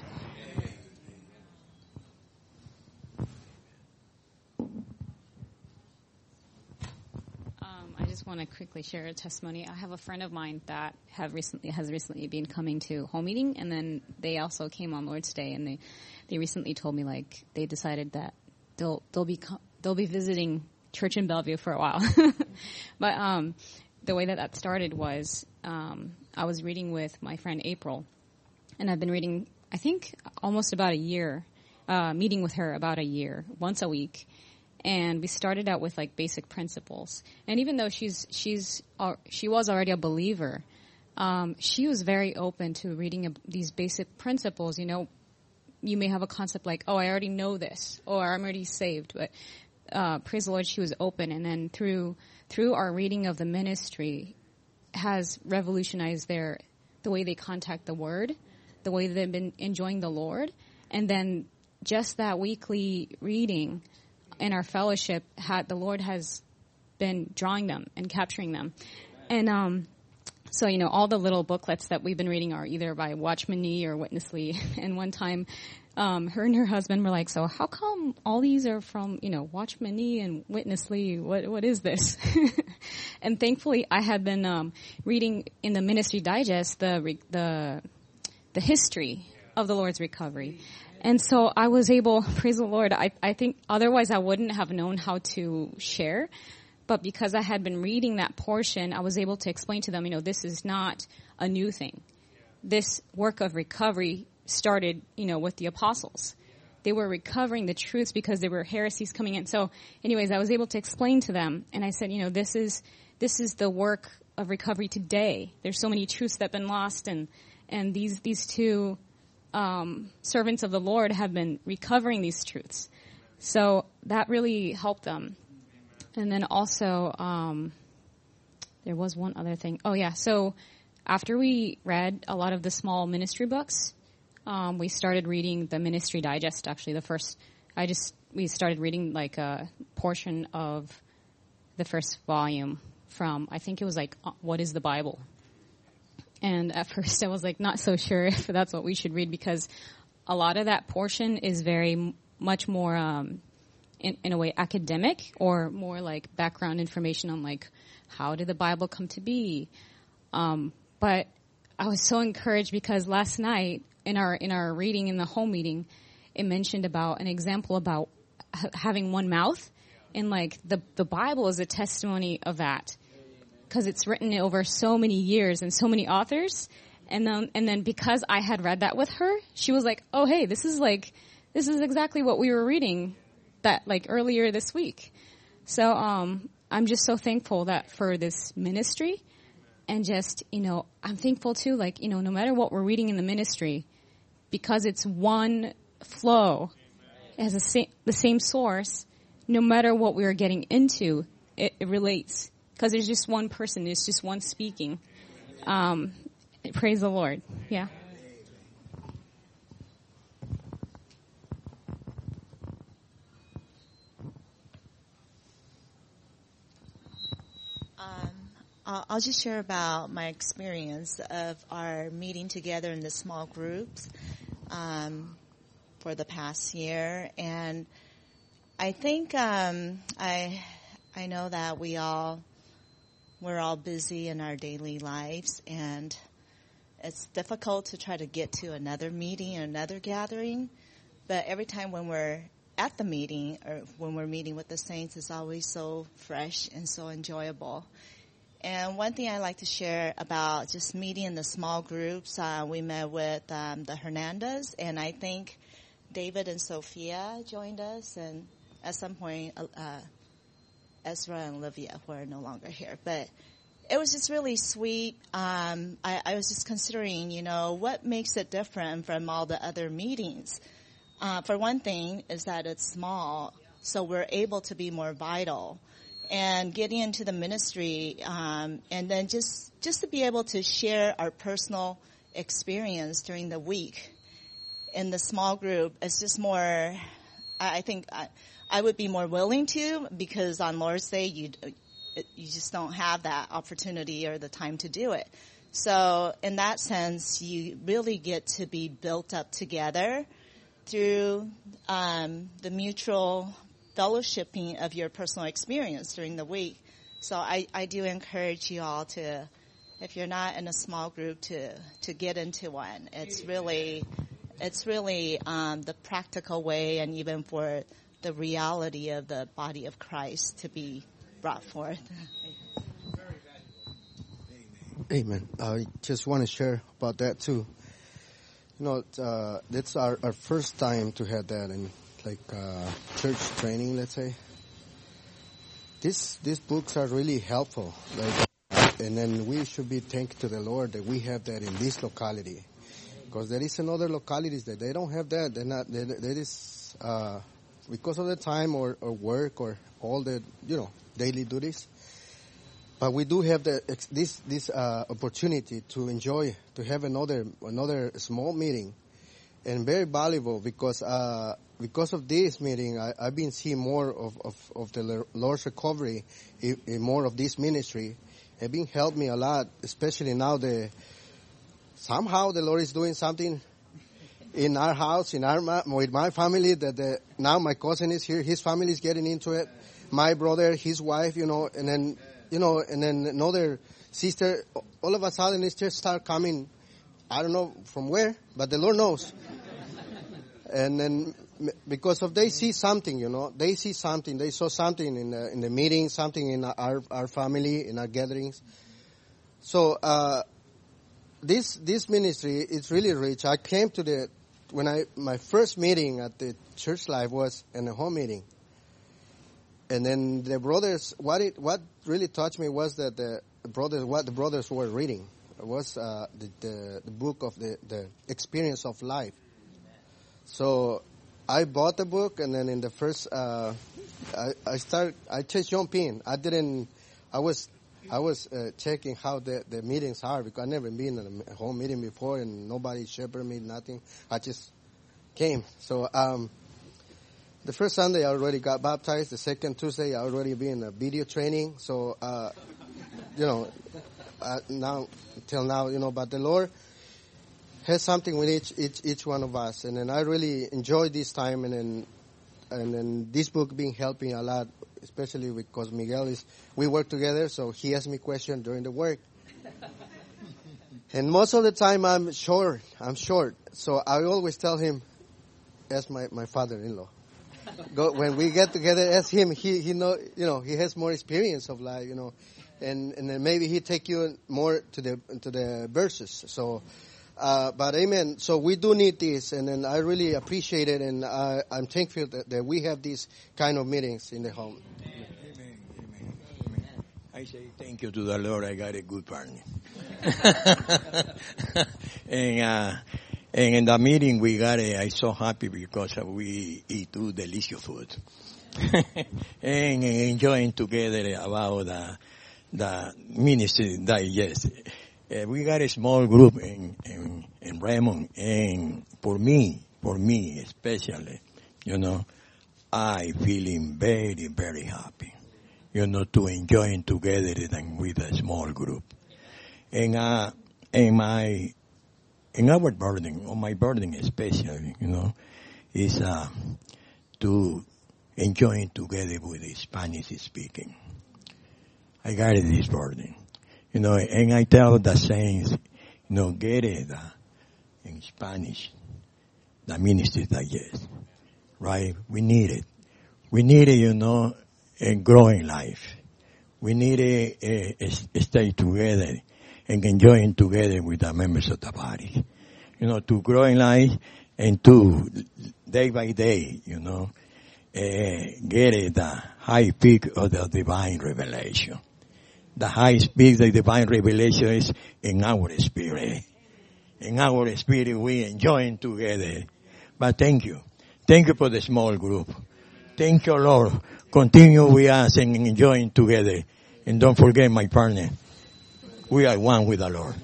I just want to quickly share a testimony. I have a friend of mine that have recently has recently been coming to home meeting, and then they also came on Lord's Day, and they they recently told me like they decided that they'll they'll be they'll be visiting church in Bellevue for a while. But um, the way that that started was um, I was reading with my friend April, and I've been reading, I think, almost about a year, uh, meeting with her about a year, once a week. And we started out with like basic principles. And even though she's she's uh, she was already a believer, um, she was very open to reading a, these basic principles. You know, you may have a concept like, oh, I already know this, or I'm already saved. But uh, praise the Lord, she was open. And then through through our reading of the ministry, has revolutionized their the way they contact the Word, the way they've been enjoying the Lord, and then just that weekly reading in our fellowship, had, the Lord has been drawing them and capturing them. And um, so, you know, all the little booklets that we've been reading are either by Watchman Nee or Witness Lee. And one time, um, her and her husband were like, so how come all these are from, you know, Watchman Nee and Witness Lee? What What is this? And thankfully, I had been um, reading in the Ministry Digest the the the history of the Lord's recovery. And so I was able, praise the Lord, I, I think otherwise I wouldn't have known how to share. But because I had been reading that portion, I was able to explain to them, you know, this is not a new thing. This work of recovery started, you know, with the apostles. They were recovering the truths because there were heresies coming in. So anyways, I was able to explain to them. And I said, you know, this is, this is the work of recovery today. There's so many truths that have been lost. And, and these, these two Um, servants of the Lord have been recovering these truths. So that really helped them. And then also, um, there was one other thing. Oh, yeah. So after we read a lot of the small ministry books, um, we started reading the Ministry Digest, actually. The first, I just, we started reading like a portion of the first volume from, I think it was like, What is the Bible? And at first I was like not so sure if that's what we should read, because a lot of that portion is very m- much more, um, in, in a way, academic, or more like background information on like how did the Bible come to be. Um, but I was so encouraged because last night in our in our reading in the home meeting, it mentioned about an example about h- having one mouth, and like the the Bible is a testimony of that. Because it's written over so many years and so many authors. And then, and then because I had read that with her, she was like, oh, hey, this is like, this is exactly what we were reading that like earlier this week. So, um, I'm just so thankful that for this ministry, and just, you know, I'm thankful too, like, you know, no matter what we're reading in the ministry, because it's one flow, it has a sa- the same source, no matter what we are getting into, it, it relates. Because there's just one person, it's just one speaking. Um, praise the Lord. Yeah. Um, I'll, I'll just share about my experience of our meeting together in the small groups um, for the past year. And I think um, I I know that we all... We're all busy in our daily lives, and it's difficult to try to get to another meeting or another gathering. But every time when we're at the meeting or when we're meeting with the saints, it's always so fresh and so enjoyable. And one thing I like to share about just meeting in the small groups, uh, we met with um, the Hernandez, and I think David and Sophia joined us, and at some point, uh, Ezra and Olivia, who are no longer here. But it was just really sweet. Um, I, I was just considering, you know, what makes it different from all the other meetings. Uh, for one thing is that it's small, so we're able to be more vital. And getting into the ministry, um, and then just, just to be able to share our personal experience during the week in the small group, it's just more, I, I think... I, I would be more willing to, because on Lord's Day, you you just don't have that opportunity or the time to do it. So in that sense, you really get to be built up together through um, the mutual fellowshipping of your personal experience during the week. So I, I do encourage you all to, if you're not in a small group, to, to get into one. It's really, it's really um, the practical way, and even for the reality of the body of Christ to be brought forth. Amen. I just want to share about that too. You know, uh, that's our, our first time to have that in like uh, church training, let's say. This these books are really helpful, like, and then we should be thankful to the Lord that we have that in this locality, because there is another localities that they don't have that. They're not. They, that is uh, because of the time or, or work or all the you know daily duties. But we do have the, this this uh, opportunity to enjoy, to have another another small meeting, and very valuable because uh, because of this meeting, I, I've been seeing more of, of, of the Lord's recovery, in, in more of this ministry. It's been helped me a lot, especially now the somehow the Lord is doing something in our house, in our with my family. That the, now my cousin is here, his family is getting into it. My brother, his wife, you know, and then. You know, and then another sister, all of a sudden it just start coming, I don't know from where, but the Lord knows. And then because of they see something, you know, they see something, they saw something in the, in the meeting, something in our, our family, in our gatherings. So, uh, this, this ministry is really rich. I came to the, when I, my first meeting at the church life was in a home meeting. And then the brothers, what it, what really touched me was that the brothers, what the brothers were reading was uh, the, the the book of the the experience of life. So I bought the book, and then in the first, uh, I I start I just jumped in. I didn't. I was I was uh, checking how the the meetings are because I never been in a home meeting before, and nobody shepherded me, nothing. I just came. So. um The first Sunday I already got baptized. The second Tuesday I already been in a video training. So, uh, you know, uh, now, till now, you know, but the Lord has something with each, each, each one of us. And then I really enjoyed this time, and then, and then this book being helping a lot, especially because Miguel is, we work together, so he asks me questions during the work. And most of the time I'm short, I'm short. So I always tell him, ask my, my father-in-law. Go, when we get together, ask him. He he know you know he has more experience of life, you know, and and then maybe he take you more to the to the verses. So, uh, but amen. So we do need this, and then I really appreciate it, and I, I'm thankful that, that we have these kind of meetings in the home. Amen. Amen. Amen. I say thank you to the Lord. I got a good partner. and. Uh, And in the meeting we got a, I so happy because we eat two delicious food. and enjoying together about the, the ministry digest. Uh, we got a small group in, in, in Raymond, and for me, for me especially, you know, I feeling very, very happy, you know, to enjoying together than with a small group. And, uh, and my, in our burden, or my burden especially, you know, is uh, to enjoy together with the Spanish speaking. I got this burden, you know, and I tell the saints, you know, get it uh, in Spanish, the ministry digest, right? We need it. We need it, you know, a growing life. We need it, a, a, a stay together and enjoying together with the members of the body. You know, to grow in life and to day by day, you know, uh, get it, the high peak of the divine revelation. The high peak of the divine revelation is in our spirit. In our spirit we enjoying together. But thank you. Thank you for the small group. Thank you, Lord. Continue with us and enjoying together. And don't forget my partner. We are one with the Lord.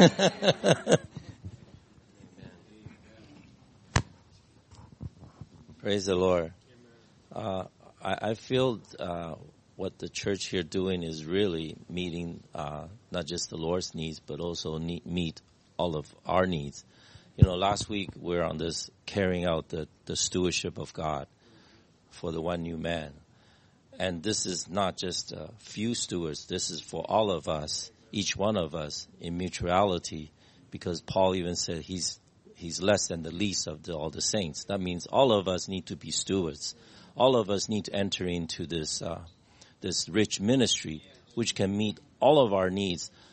Praise the Lord. Uh, I, I feel uh, what the church here doing is really meeting uh, not just the Lord's needs, but also need, meet all of our needs. You know, last week we were on this carrying out the, the stewardship of God for the one new man. And this is not just a few stewards. This is for all of us, each one of us in mutuality, because Paul even said he's he's less than the least of the, all the saints. That means all of us need to be stewards. All of us need to enter into this uh, this rich ministry, which can meet all of our needs,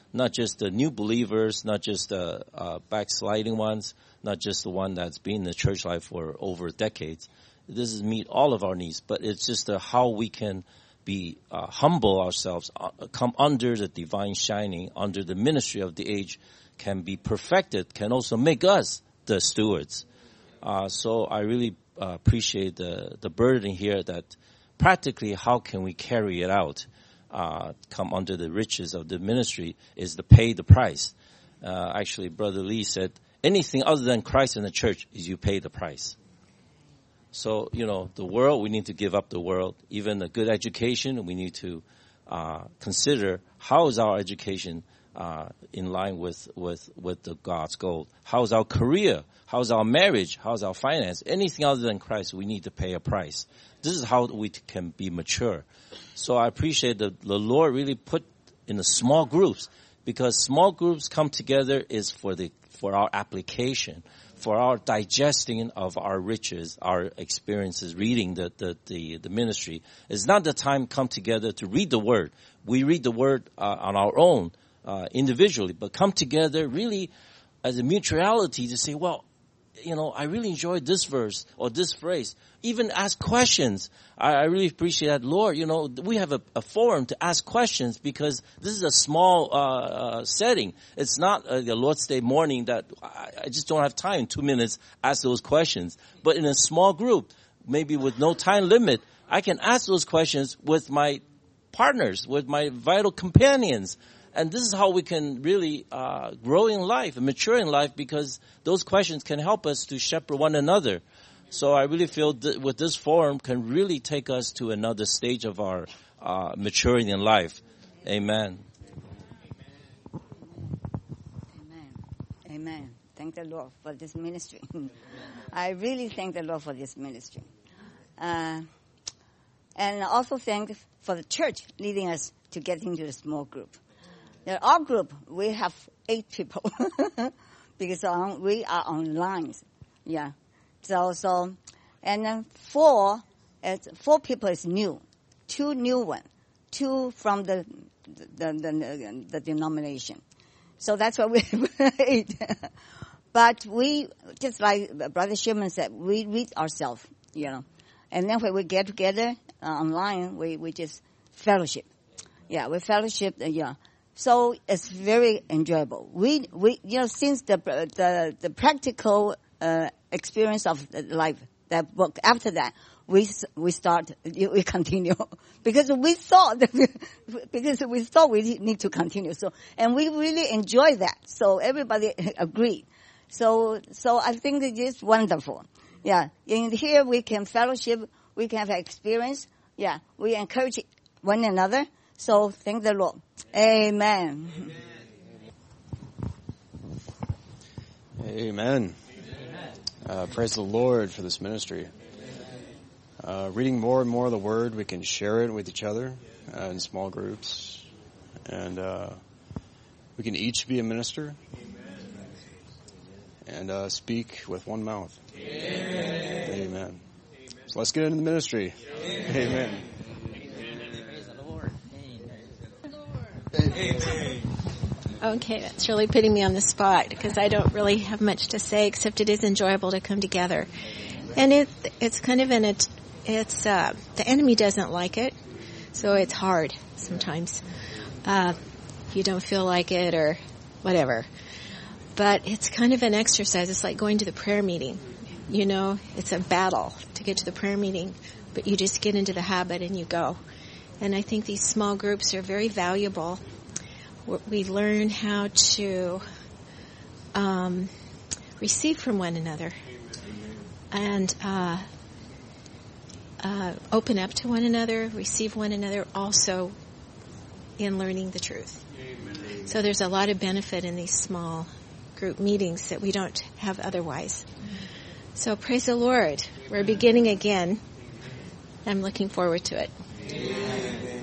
not just the new believers, not just the uh, backsliding ones, not just the one that's been in the church life for over decades. This is meet all of our needs, but it's just uh, how we can be uh, humble ourselves, uh, come under the divine shining, under the ministry of the age, can be perfected, can also make us the stewards. Uh, so I really uh, appreciate the, the burden here that practically how can we carry it out, uh, come under the riches of the ministry is to pay the price. Uh, actually, Brother Lee said, anything other than Christ and the church is you pay the price. So, you know, the world, we need to give up the world. Even a good education, we need to uh, consider how is our education uh, in line with, with, with the God's goal. How is our career? How is our marriage? How is our finance? Anything other than Christ, we need to pay a price. This is how we can be mature. So I appreciate that the Lord really put in the small groups, because small groups come together is for the for our application, for our digesting of our riches, our experiences, reading the, the, the, the ministry. It's not the time come together to read the Word. We read the Word uh, on our own, uh, individually, but come together really as a mutuality to say, well, you know, I really enjoyed this verse or this phrase. Even ask questions. I, I really appreciate that. Lord, you know, we have a, a forum to ask questions because this is a small uh, uh setting. It's not uh, the Lord's Day morning that I, I just don't have time in two minutes ask those questions. But in a small group, maybe with no time limit, I can ask those questions with my partners, with my vital companions. And this is how we can really uh grow in life and mature in life, because those questions can help us to shepherd one another. So I really feel that with this forum can really take us to another stage of our uh maturing in life. Amen. Amen. Amen. Thank the Lord for this ministry. I really thank the Lord for this ministry. Uh, and also thank for the church leading us to get into the small group. In our group, we have eight people because um, we are online. Yeah. So, so, and then four, it's, four people is new. Two new one. Two from the, the, the, the, the denomination. So that's why we have eight. But we, just like Brother Sherman said, we read ourselves, you know. And then when we get together uh, online, we, we just fellowship. Yeah, we fellowship, uh, yeah. So it's very enjoyable. We, we, you know, since the, the, the practical, uh, experience of life, that book, after that, we, we start, we continue. because we thought, because we thought we need to continue. So, and we really enjoy that. So everybody agreed. So, so I think it is wonderful. Yeah. In here we can fellowship, we can have experience. Yeah. We encourage one another. So thank the Lord. Amen. Amen. Uh, praise the Lord for this ministry. Uh, reading more and more of the Word, we can share it with each other uh, in small groups. And uh, we can each be a minister and uh, speak with one mouth. Amen. Amen. So let's get into the ministry. Amen. Amen. Okay, that's really putting me on the spot because I don't really have much to say, except it is enjoyable to come together. And it it's kind of an it, it's uh the enemy doesn't like it, so it's hard sometimes. Uh you don't feel like it or whatever. But it's kind of an exercise. It's like going to the prayer meeting. You know, it's a battle to get to the prayer meeting, but you just get into the habit and you go. And I think these small groups are very valuable. We learn how to um, receive from one another and uh, uh, open up to one another, receive one another, also in learning the truth. Amen. So there's a lot of benefit in these small group meetings that we don't have otherwise. So praise the Lord. We're beginning again. I'm looking forward to it. Amen.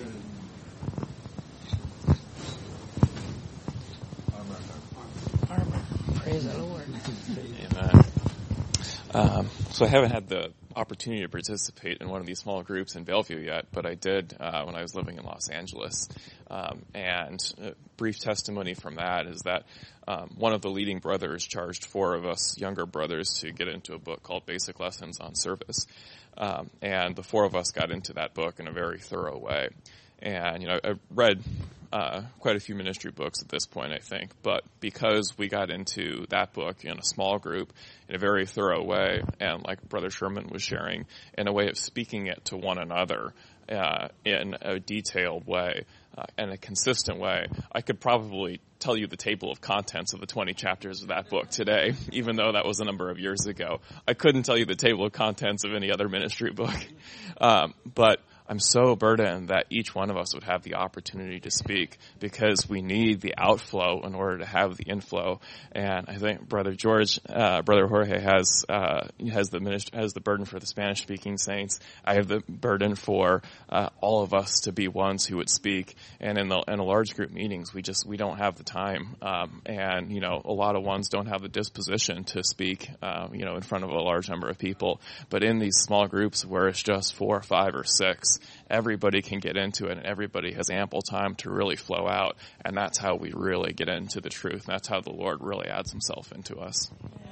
Praise the Lord. Amen. Um, so I haven't had the opportunity to participate in one of these small groups in Bellevue yet, but I did uh, when I was living in Los Angeles. Um, and a brief testimony from that is that um, one of the leading brothers charged four of us younger brothers to get into a book called Basic Lessons on Service. Um, and the four of us got into that book in a very thorough way. And, you know, I've read uh, quite a few ministry books at this point, I think. But because we got into that book in a small group in a very thorough way, and like Brother Sherman was sharing, in a way of speaking it to one another uh, in a detailed way uh, and a consistent way, I could probably tell you the table of contents of the twenty chapters of that book today, even though that was a number of years ago. I couldn't tell you the table of contents of any other ministry book. Um, but I'm so burdened that each one of us would have the opportunity to speak, because we need the outflow in order to have the inflow. And I think Brother George, uh, Brother Jorge has uh, has the ministry, has the burden for the Spanish-speaking saints. I have the burden for uh, all of us to be ones who would speak. And in the in the large group meetings, we just we don't have the time. Um, and you know, a lot of ones don't have the disposition to speak, uh, you know, in front of a large number of people. But in these small groups where it's just four or five or six, everybody can get into it, and everybody has ample time to really flow out. And that's how we really get into the truth. And that's how the Lord really adds himself into us.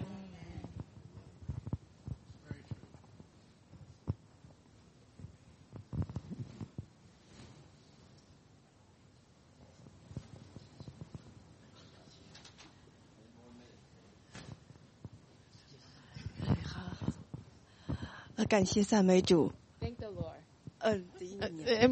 Thank the Lord. 嗯，第一年。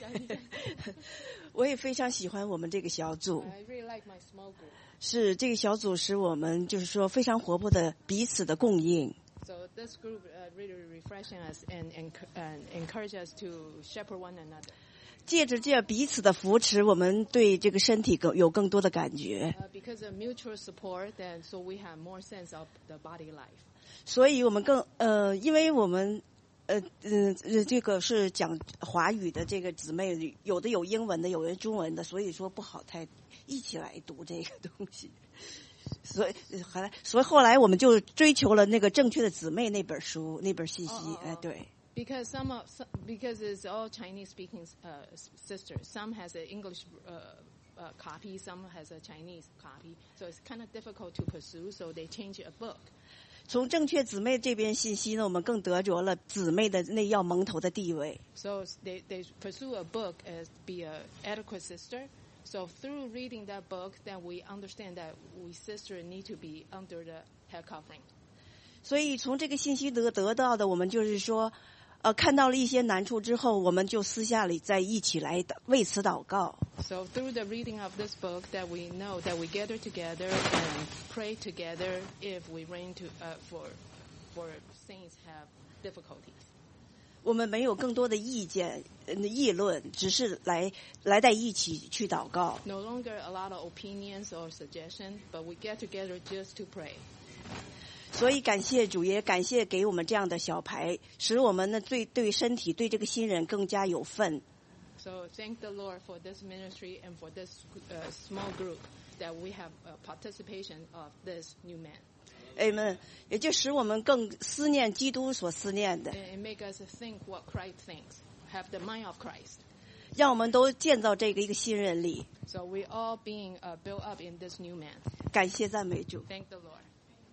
我也非常喜欢我们这个小组。 I really like my small group. 是这个小组使我们就是说非常活泼的彼此的供应。 So this group uh, really refreshing us and, and, and encourage us to shepherd one another. 借着这样彼此的扶持，我们对这个身体更有更多的感觉。 Uh, because of mutual support, then so we have more sense of the body life. 所以我们更呃，因为我们。呃嗯呃，这个是讲华语的这个姊妹，有的有英文的，有的中文的，所以说不好太一起来读这个东西。所以后来，所以后来我们就追求了那个正确的姊妹那本书，那本信息。哎，对。 Because some of some, because it's all Chinese speaking uh, sisters. Some has an English uh, uh, copy, some has a Chinese copy. So it's kind of difficult to pursue. So they change a book. 从正确姊妹这边信息呢，我们更得着了姊妹的那要蒙头的地位。 So they they pursue a book as be a adequate sister. So through reading that book, then we understand that we sisters need to be under the head covering. 所以从这个信息得得到的，我们就是说，呃，看到了一些难处之后，我们就私下里再一起来为此祷告。 So through the reading of this book, that we know that we gather together and pray together if we run into uh, for for saints have difficulties. 我们没有更多的意见、议论，只是来来在一起去祷告。 No longer a lot of opinions or suggestions, but we get together just to pray. 所以感谢主，也感谢给我们这样的小牌，使我们呢对对身体对这个新人更加有份。 So thank the Lord for this ministry and for this uh, small group that we have a participation of this new man. Amen. 也就使我们更思念基督所思念的。 And make us think what Christ thinks, have the mind of Christ. 让我们都建造这个一个新人里。 So we all being uh, built up in this new man. 感谢赞美主。 Thank the Lord.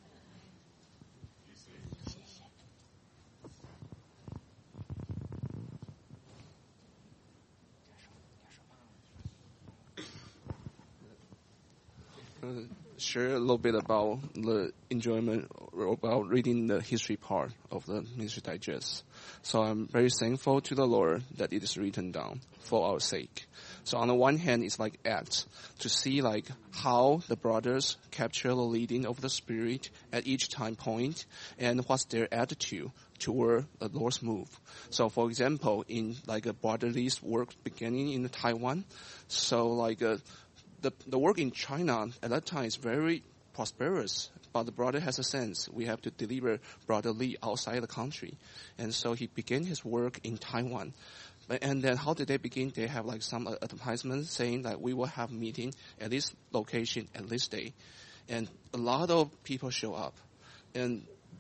Share a little bit about the enjoyment about reading the history part of the Ministry Digest. So I'm very thankful to the Lord that it is written down for our sake. So on the one hand, it's like Acts to see like how the brothers capture the leading of the Spirit at each time point and what's their attitude toward the Lord's move. So for example, in like a brotherly's work beginning in Taiwan, so like a The, the work in China at that time is very prosperous, but the brother has a sense we have to deliver Brother Lee outside the country. And so he began his work in Taiwan. And then how did they begin? They have like some advertisements saying that we will have meeting at this location at this day. And a lot of people show up. And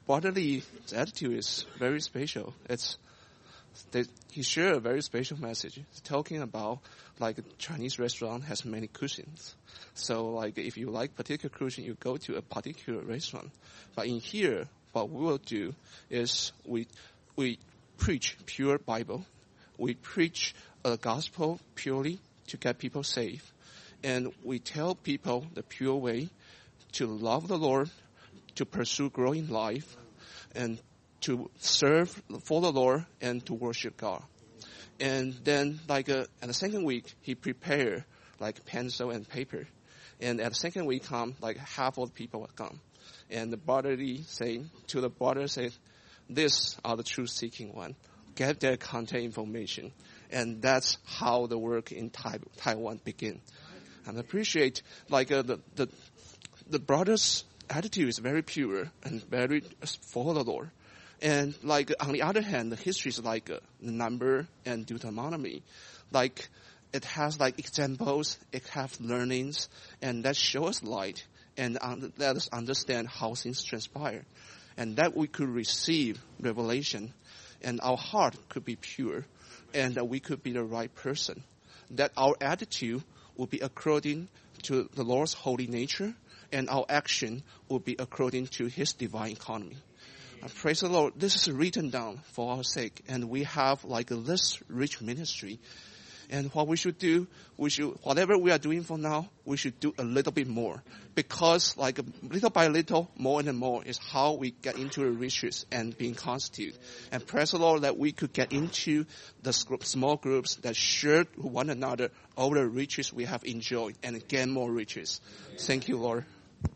brotherly attitude is very special. It's they, he shared a very special message. He's talking about like a Chinese restaurant has many cuisines. So like if you like particular cuisine, you go to a particular restaurant. But in here, what we will do is we we preach pure Bible. We preach a gospel purely to get people saved. And we tell people the pure way to love the Lord, to pursue growing life, and to serve for the Lord and to worship God. And then like uh, at the second week, he prepared like pencil and paper. And at the second week come, like half of the people are gone. And the brotherly say to the brother say, these are the truth seeking one. Get their contact information. And that's how the work in Tai- Taiwan began. And I appreciate like uh, the, the, the brother's attitude is very pure and very for the Lord. And like on the other hand, the history is like uh, Number and Deuteronomy. Like it has like examples, it has learnings, and that shows light and un- let us understand how things transpire. And that we could receive revelation and our heart could be pure and that we could be the right person. That our attitude will be according to the Lord's holy nature and our action will be according to his divine economy. Uh, praise the Lord. This is written down for our sake, and we have like this rich ministry. And what we should do, we should, whatever we are doing for now, we should do a little bit more. Because like little by little, more and more is how we get into the riches and being constituted. And praise the Lord that we could get into the small groups that share with one another all the riches we have enjoyed and gain more riches. Thank you, Lord.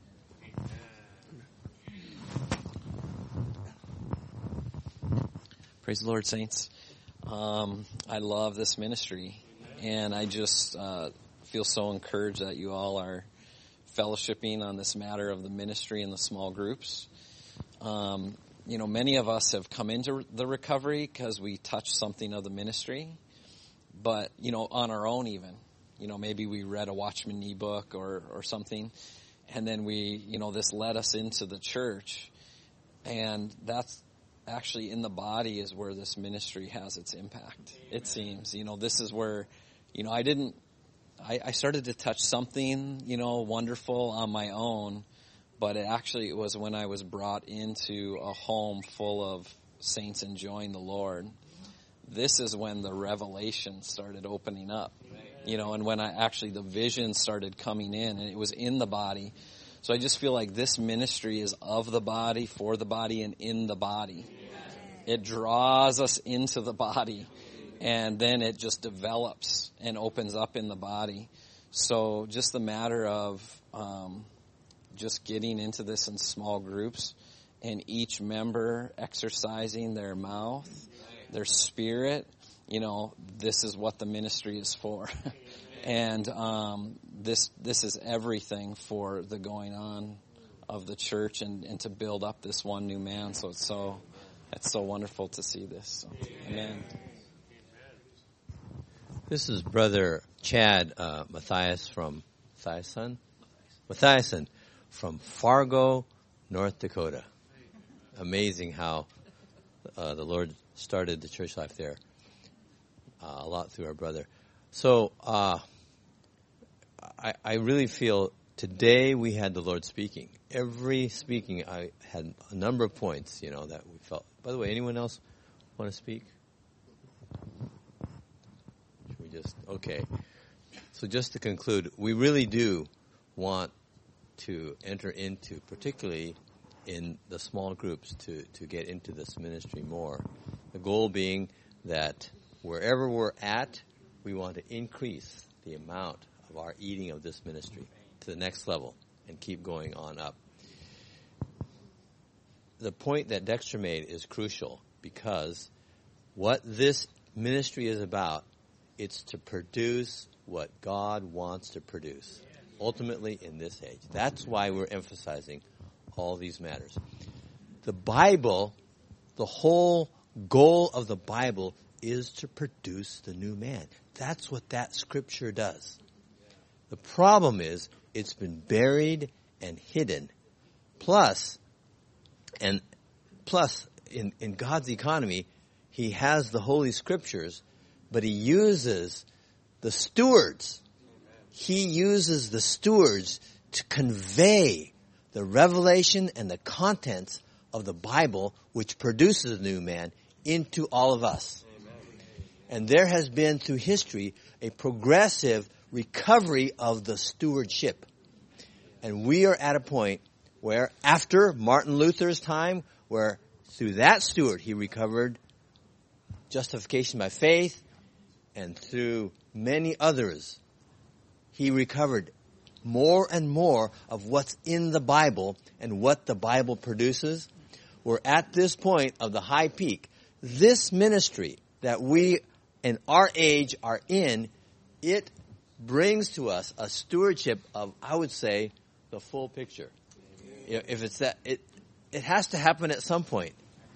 Praise the Lord, saints. Um, I love this ministry, and I just uh, feel so encouraged that you all are fellowshipping on this matter of the ministry and the small groups. Um, you know, many of us have come into the recovery because we touched something of the ministry, but, you know, on our own even. You know, maybe we read a Watchman Nee book or, or something, and then we, you know, this led us into the church, and that's actually in the body is where this ministry has its impact. It seems, you know, this is where, you know, I didn't, I, I started to touch something, you know, wonderful on my own, but it actually it was when I was brought into a home full of saints enjoying the Lord. This is when the revelation started opening up, you know, and when I actually, the vision started coming in, and it was in the body. So I just feel like this ministry is of the body, for the body, and in the body. It draws us into the body, and then it just develops and opens up in the body. So just the matter of um, just getting into this in small groups, and each member exercising their mouth, their spirit, you know, this is what the ministry is for. And um, this this is everything for the going on of the church and, and to build up this one new man. So it's so it's so wonderful to see this. So, amen. This is Brother Chad uh, Matthias from Matthiason, Matthiason from Fargo, North Dakota. Amazing how uh, the Lord started the church life there. Uh, a lot through our brother. So uh, I, I really feel today we had the Lord speaking. Every speaking, I had a number of points, you know, that we felt. By the way, anyone else want to speak? Should we just, okay. So just to conclude, we really do want to enter into, particularly in the small groups, to, to get into this ministry more. The goal being that wherever we're at, we want to increase the amount of our eating of this ministry to the next level and keep going on up. The point that Dexter made is crucial because what this ministry is about, it's to produce what God wants to produce, ultimately in this age. That's why we're emphasizing all these matters. The Bible, the whole goal of the Bible is to produce the new man. That's what that scripture does. The problem is it's been buried and hidden. Plus, and plus, in, in God's economy, He has the Holy Scriptures, but He uses the stewards. He uses the stewards to convey the revelation and the contents of the Bible, which produces the new man, into all of us. And there has been, through history, a progressive recovery of the stewardship. And we are at a point where, after Martin Luther's time, where through that steward he recovered justification by faith, and through many others, he recovered more and more of what's in the Bible and what the Bible produces. We're at this point of the high peak. This ministry that we in our age are in, it brings to us a stewardship of, I would say, the full picture. If it's that, it, it has to happen at some point.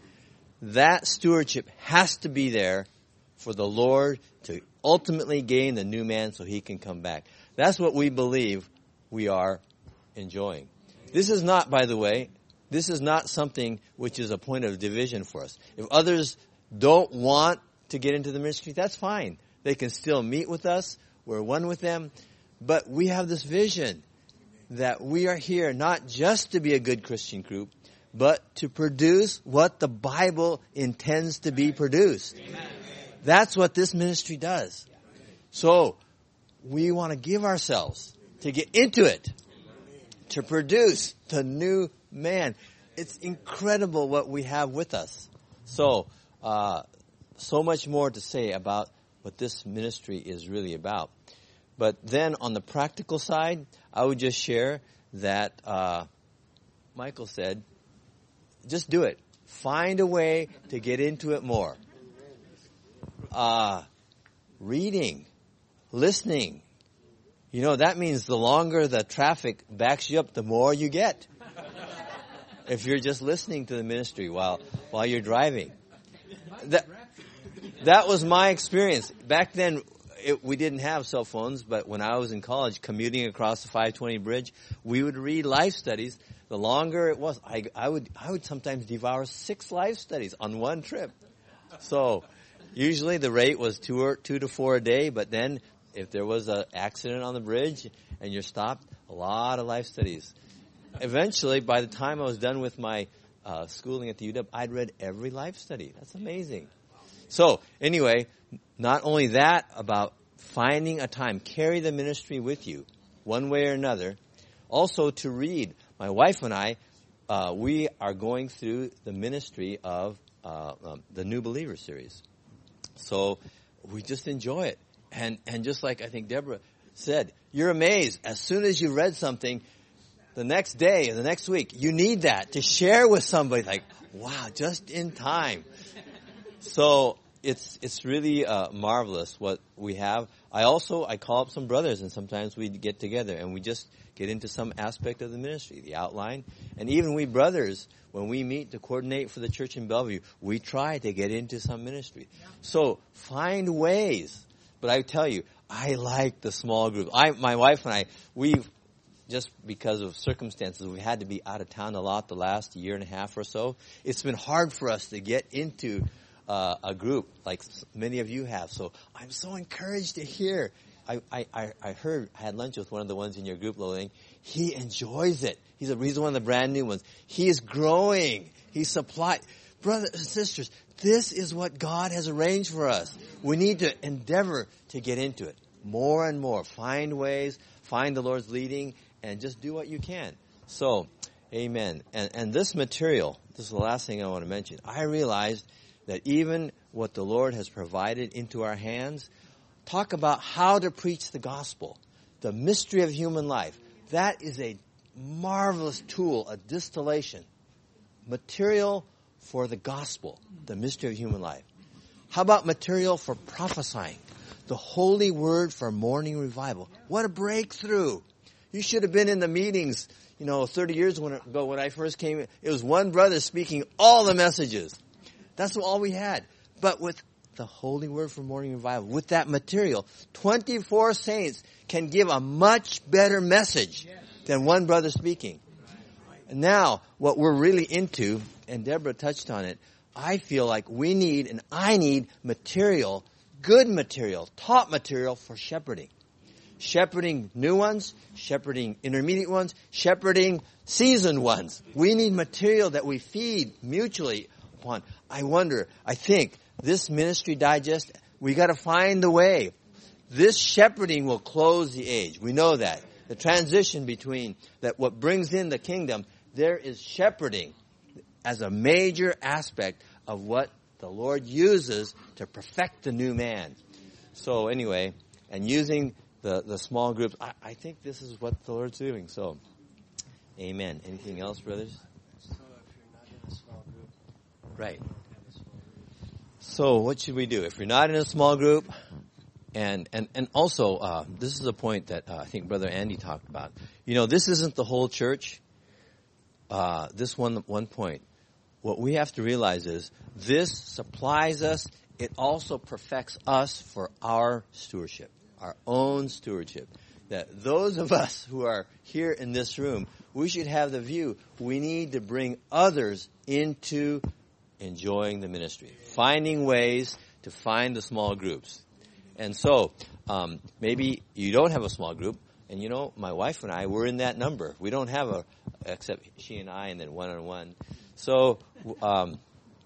That stewardship has to be there for the Lord to ultimately gain the new man so He can come back. That's what we believe we are enjoying. This is not, by the way, this is not something which is a point of division for us. If others don't want to get into the ministry, that's fine. They can still meet with us. We're one with them. But we have this vision that we are here not just to be a good Christian group, but to produce what the Bible intends to be produced. Amen. That's what this ministry does. So, we want to give ourselves to get into it, to produce the new man. It's incredible what we have with us. So, uh, so much more to say about what this ministry is really about. But then on the practical side, I would just share that uh, Michael said, just do it. Find a way to get into it more. Uh, reading, listening. You know, that means the longer the traffic backs you up, the more you get. If you're just listening to the ministry while while you're driving. That, that was my experience. Back then, it, we didn't have cell phones, but when I was in college, commuting across the five twenty bridge, we would read life studies. The longer it was, I, I would I would sometimes devour six life studies on one trip. So, usually the rate was two or two to four a day, but then if there was an accident on the bridge and you're stopped, a lot of life studies. Eventually, by the time I was done with my uh, schooling at the U W, I'd read every life study. That's amazing. So, anyway, not only that, about finding a time, carry the ministry with you, one way or another. Also to read. My wife and I, uh, we are going through the ministry of uh, um, the New Believer series. So, we just enjoy it. And and just like I think Deborah said, you're amazed. As soon as you read something, the next day or the next week, you need that to share with somebody. Like, wow, just in time. So it's it's really uh, marvelous what we have. I also, I call up some brothers, and sometimes we get together and we just get into some aspect of the ministry, the outline. And even we brothers, when we meet to coordinate for the church in Bellevue, we try to get into some ministry. So find ways. But I tell you, I like the small group. I, my wife and I, we've, just because of circumstances, we had to be out of town a lot the last year and a half or so. It's been hard for us to get into uh, a group like many of you have. So I'm so encouraged to hear. I, I, I heard, I had lunch with one of the ones in your group, Loling. He enjoys it. He's, a, he's one of the brand new ones. He is growing. He's supplied. Brothers and sisters, this is what God has arranged for us. We need to endeavor to get into it more and more. Find ways, find the Lord's leading, and just do what you can. So, amen. And, and this material, this is the last thing I want to mention. I realized that even what the Lord has provided into our hands, talk about how to preach the gospel, the mystery of human life. That is a marvelous tool, a distillation, material for the gospel, the mystery of human life. How about material for prophesying? The holy word for morning revival. What a breakthrough. You should have been in the meetings, you know, thirty years ago when I first came. It was one brother speaking all the messages. That's all we had. But with the holy word for morning revival, with that material, twenty-four saints can give a much better message than one brother speaking. Now, what we're really into, and Deborah touched on it, I feel like we need and I need material, good material, top material for shepherding. Shepherding new ones, shepherding intermediate ones, shepherding seasoned ones. We need material that we feed mutually upon. I wonder, I think this Ministry Digest, we got to find the way. This shepherding will close the age. We know that. The transition between that, what brings in the kingdom, there is shepherding as a major aspect of what the Lord uses to perfect the new man. So anyway, and using the, the small groups, I, I think this is what the Lord's doing. So, amen. Anything else, brothers? So if you're not in a small group. Right. So what should we do? If you're not in a small group, and, and, and also, uh, this is a point that uh, I think Brother Andy talked about. You know, this isn't the whole church. Uh, this one, one point. What we have to realize is this supplies us. It also perfects us for our stewardship, our own stewardship. That those of us who are here in this room, we should have the view we need to bring others into enjoying the ministry, finding ways to find the small groups. And so, um, maybe you don't have a small group, and you know, my wife and I, we're in that number. We don't have a, except she and I, and then one-on-one. So, um,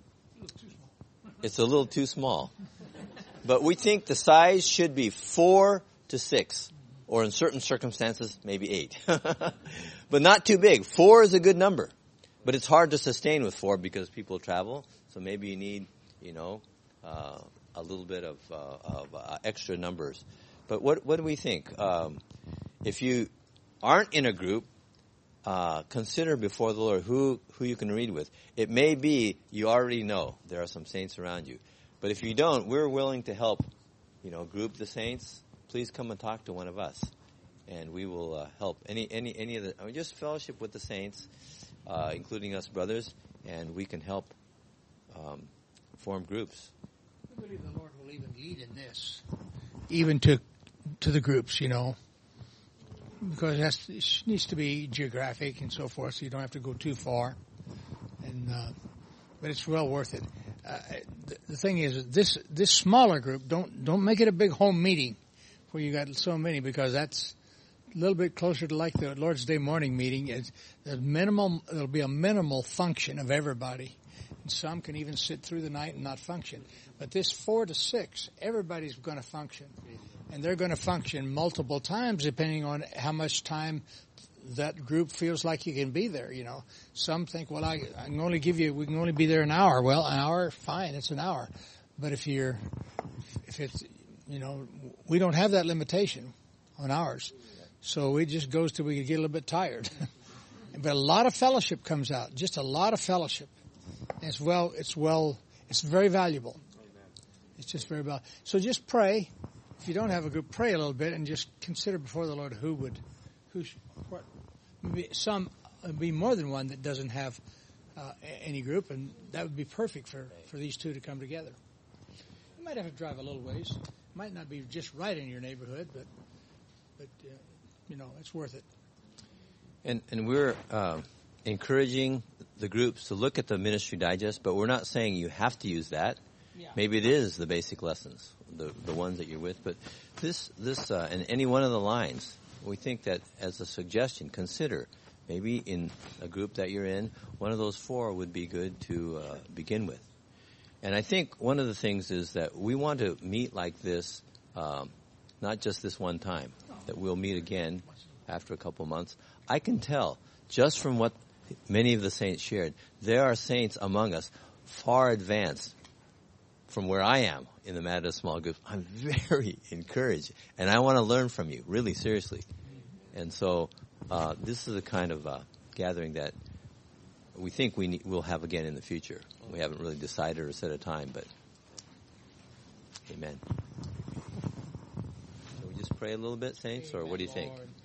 it's a little too small. But we think the size should be four to six, or in certain circumstances, maybe eight. But not too big. Four is a good number. But it's hard to sustain with four because people travel. So maybe you need, you know, uh, a little bit of, uh, of uh, extra numbers. But what what do we think? Um, if you aren't in a group, uh, consider before the Lord who, who you can read with. It may be you already know there are some saints around you. But if you don't, we're willing to help, you know, group the saints. Please come and talk to one of us, and we will uh, help. Any any any of the I mean, just fellowship with the saints, uh, including us brothers, and we can help um, form groups. We believe the Lord will even lead in this, even to to the groups, you know, because it, has to, it needs to be geographic and so forth, so you don't have to go too far. And uh, but it's well worth it. Uh, the, the thing is, this this smaller group, don't don't make it a big home meeting where you got so many, because that's a little bit closer to like the Lord's Day morning meeting. It's there's minimal. There'll be a minimal function of everybody, and some can even sit through the night and not function. But this four to six, everybody's going to function, and they're going to function multiple times depending on how much time that group feels like you can be there. You know, some think, well, I, I can only give you, we can only be there an hour. Well, an hour, fine, it's an hour. But if you're, if it's, you know, we don't have that limitation on ours. So it just goes till we get a little bit tired. But a lot of fellowship comes out, just a lot of fellowship. And it's well, it's well, it's very valuable. It's just very valuable. So just pray. If you don't have a group, pray a little bit and just consider before the Lord who would, who should, what, maybe some, be more than one that doesn't have uh, any group, and that would be perfect for, for these two to come together. You might have to drive a little ways. It might not be just right in your neighborhood, but, but uh, you know, it's worth it. And and we're uh, encouraging the groups to look at the Ministry Digest, but we're not saying you have to use that. Yeah. Maybe it is the basic lessons, the the ones that you're with. But this this uh, and any one of the lines, we think that as a suggestion, consider maybe in a group that you're in, one of those four would be good to uh, begin with. And I think one of the things is that we want to meet like this, um, not just this one time, that we'll meet again after a couple months. I can tell just from what many of the saints shared, there are saints among us far advanced from where I am in the matter of small groups. I'm very encouraged, and I want to learn from you, really seriously. And so uh, this is the kind of uh, gathering that we think we need, we'll have again in the future. We haven't really decided or set a time, but amen. Shall we just pray a little bit, saints, or what do you think?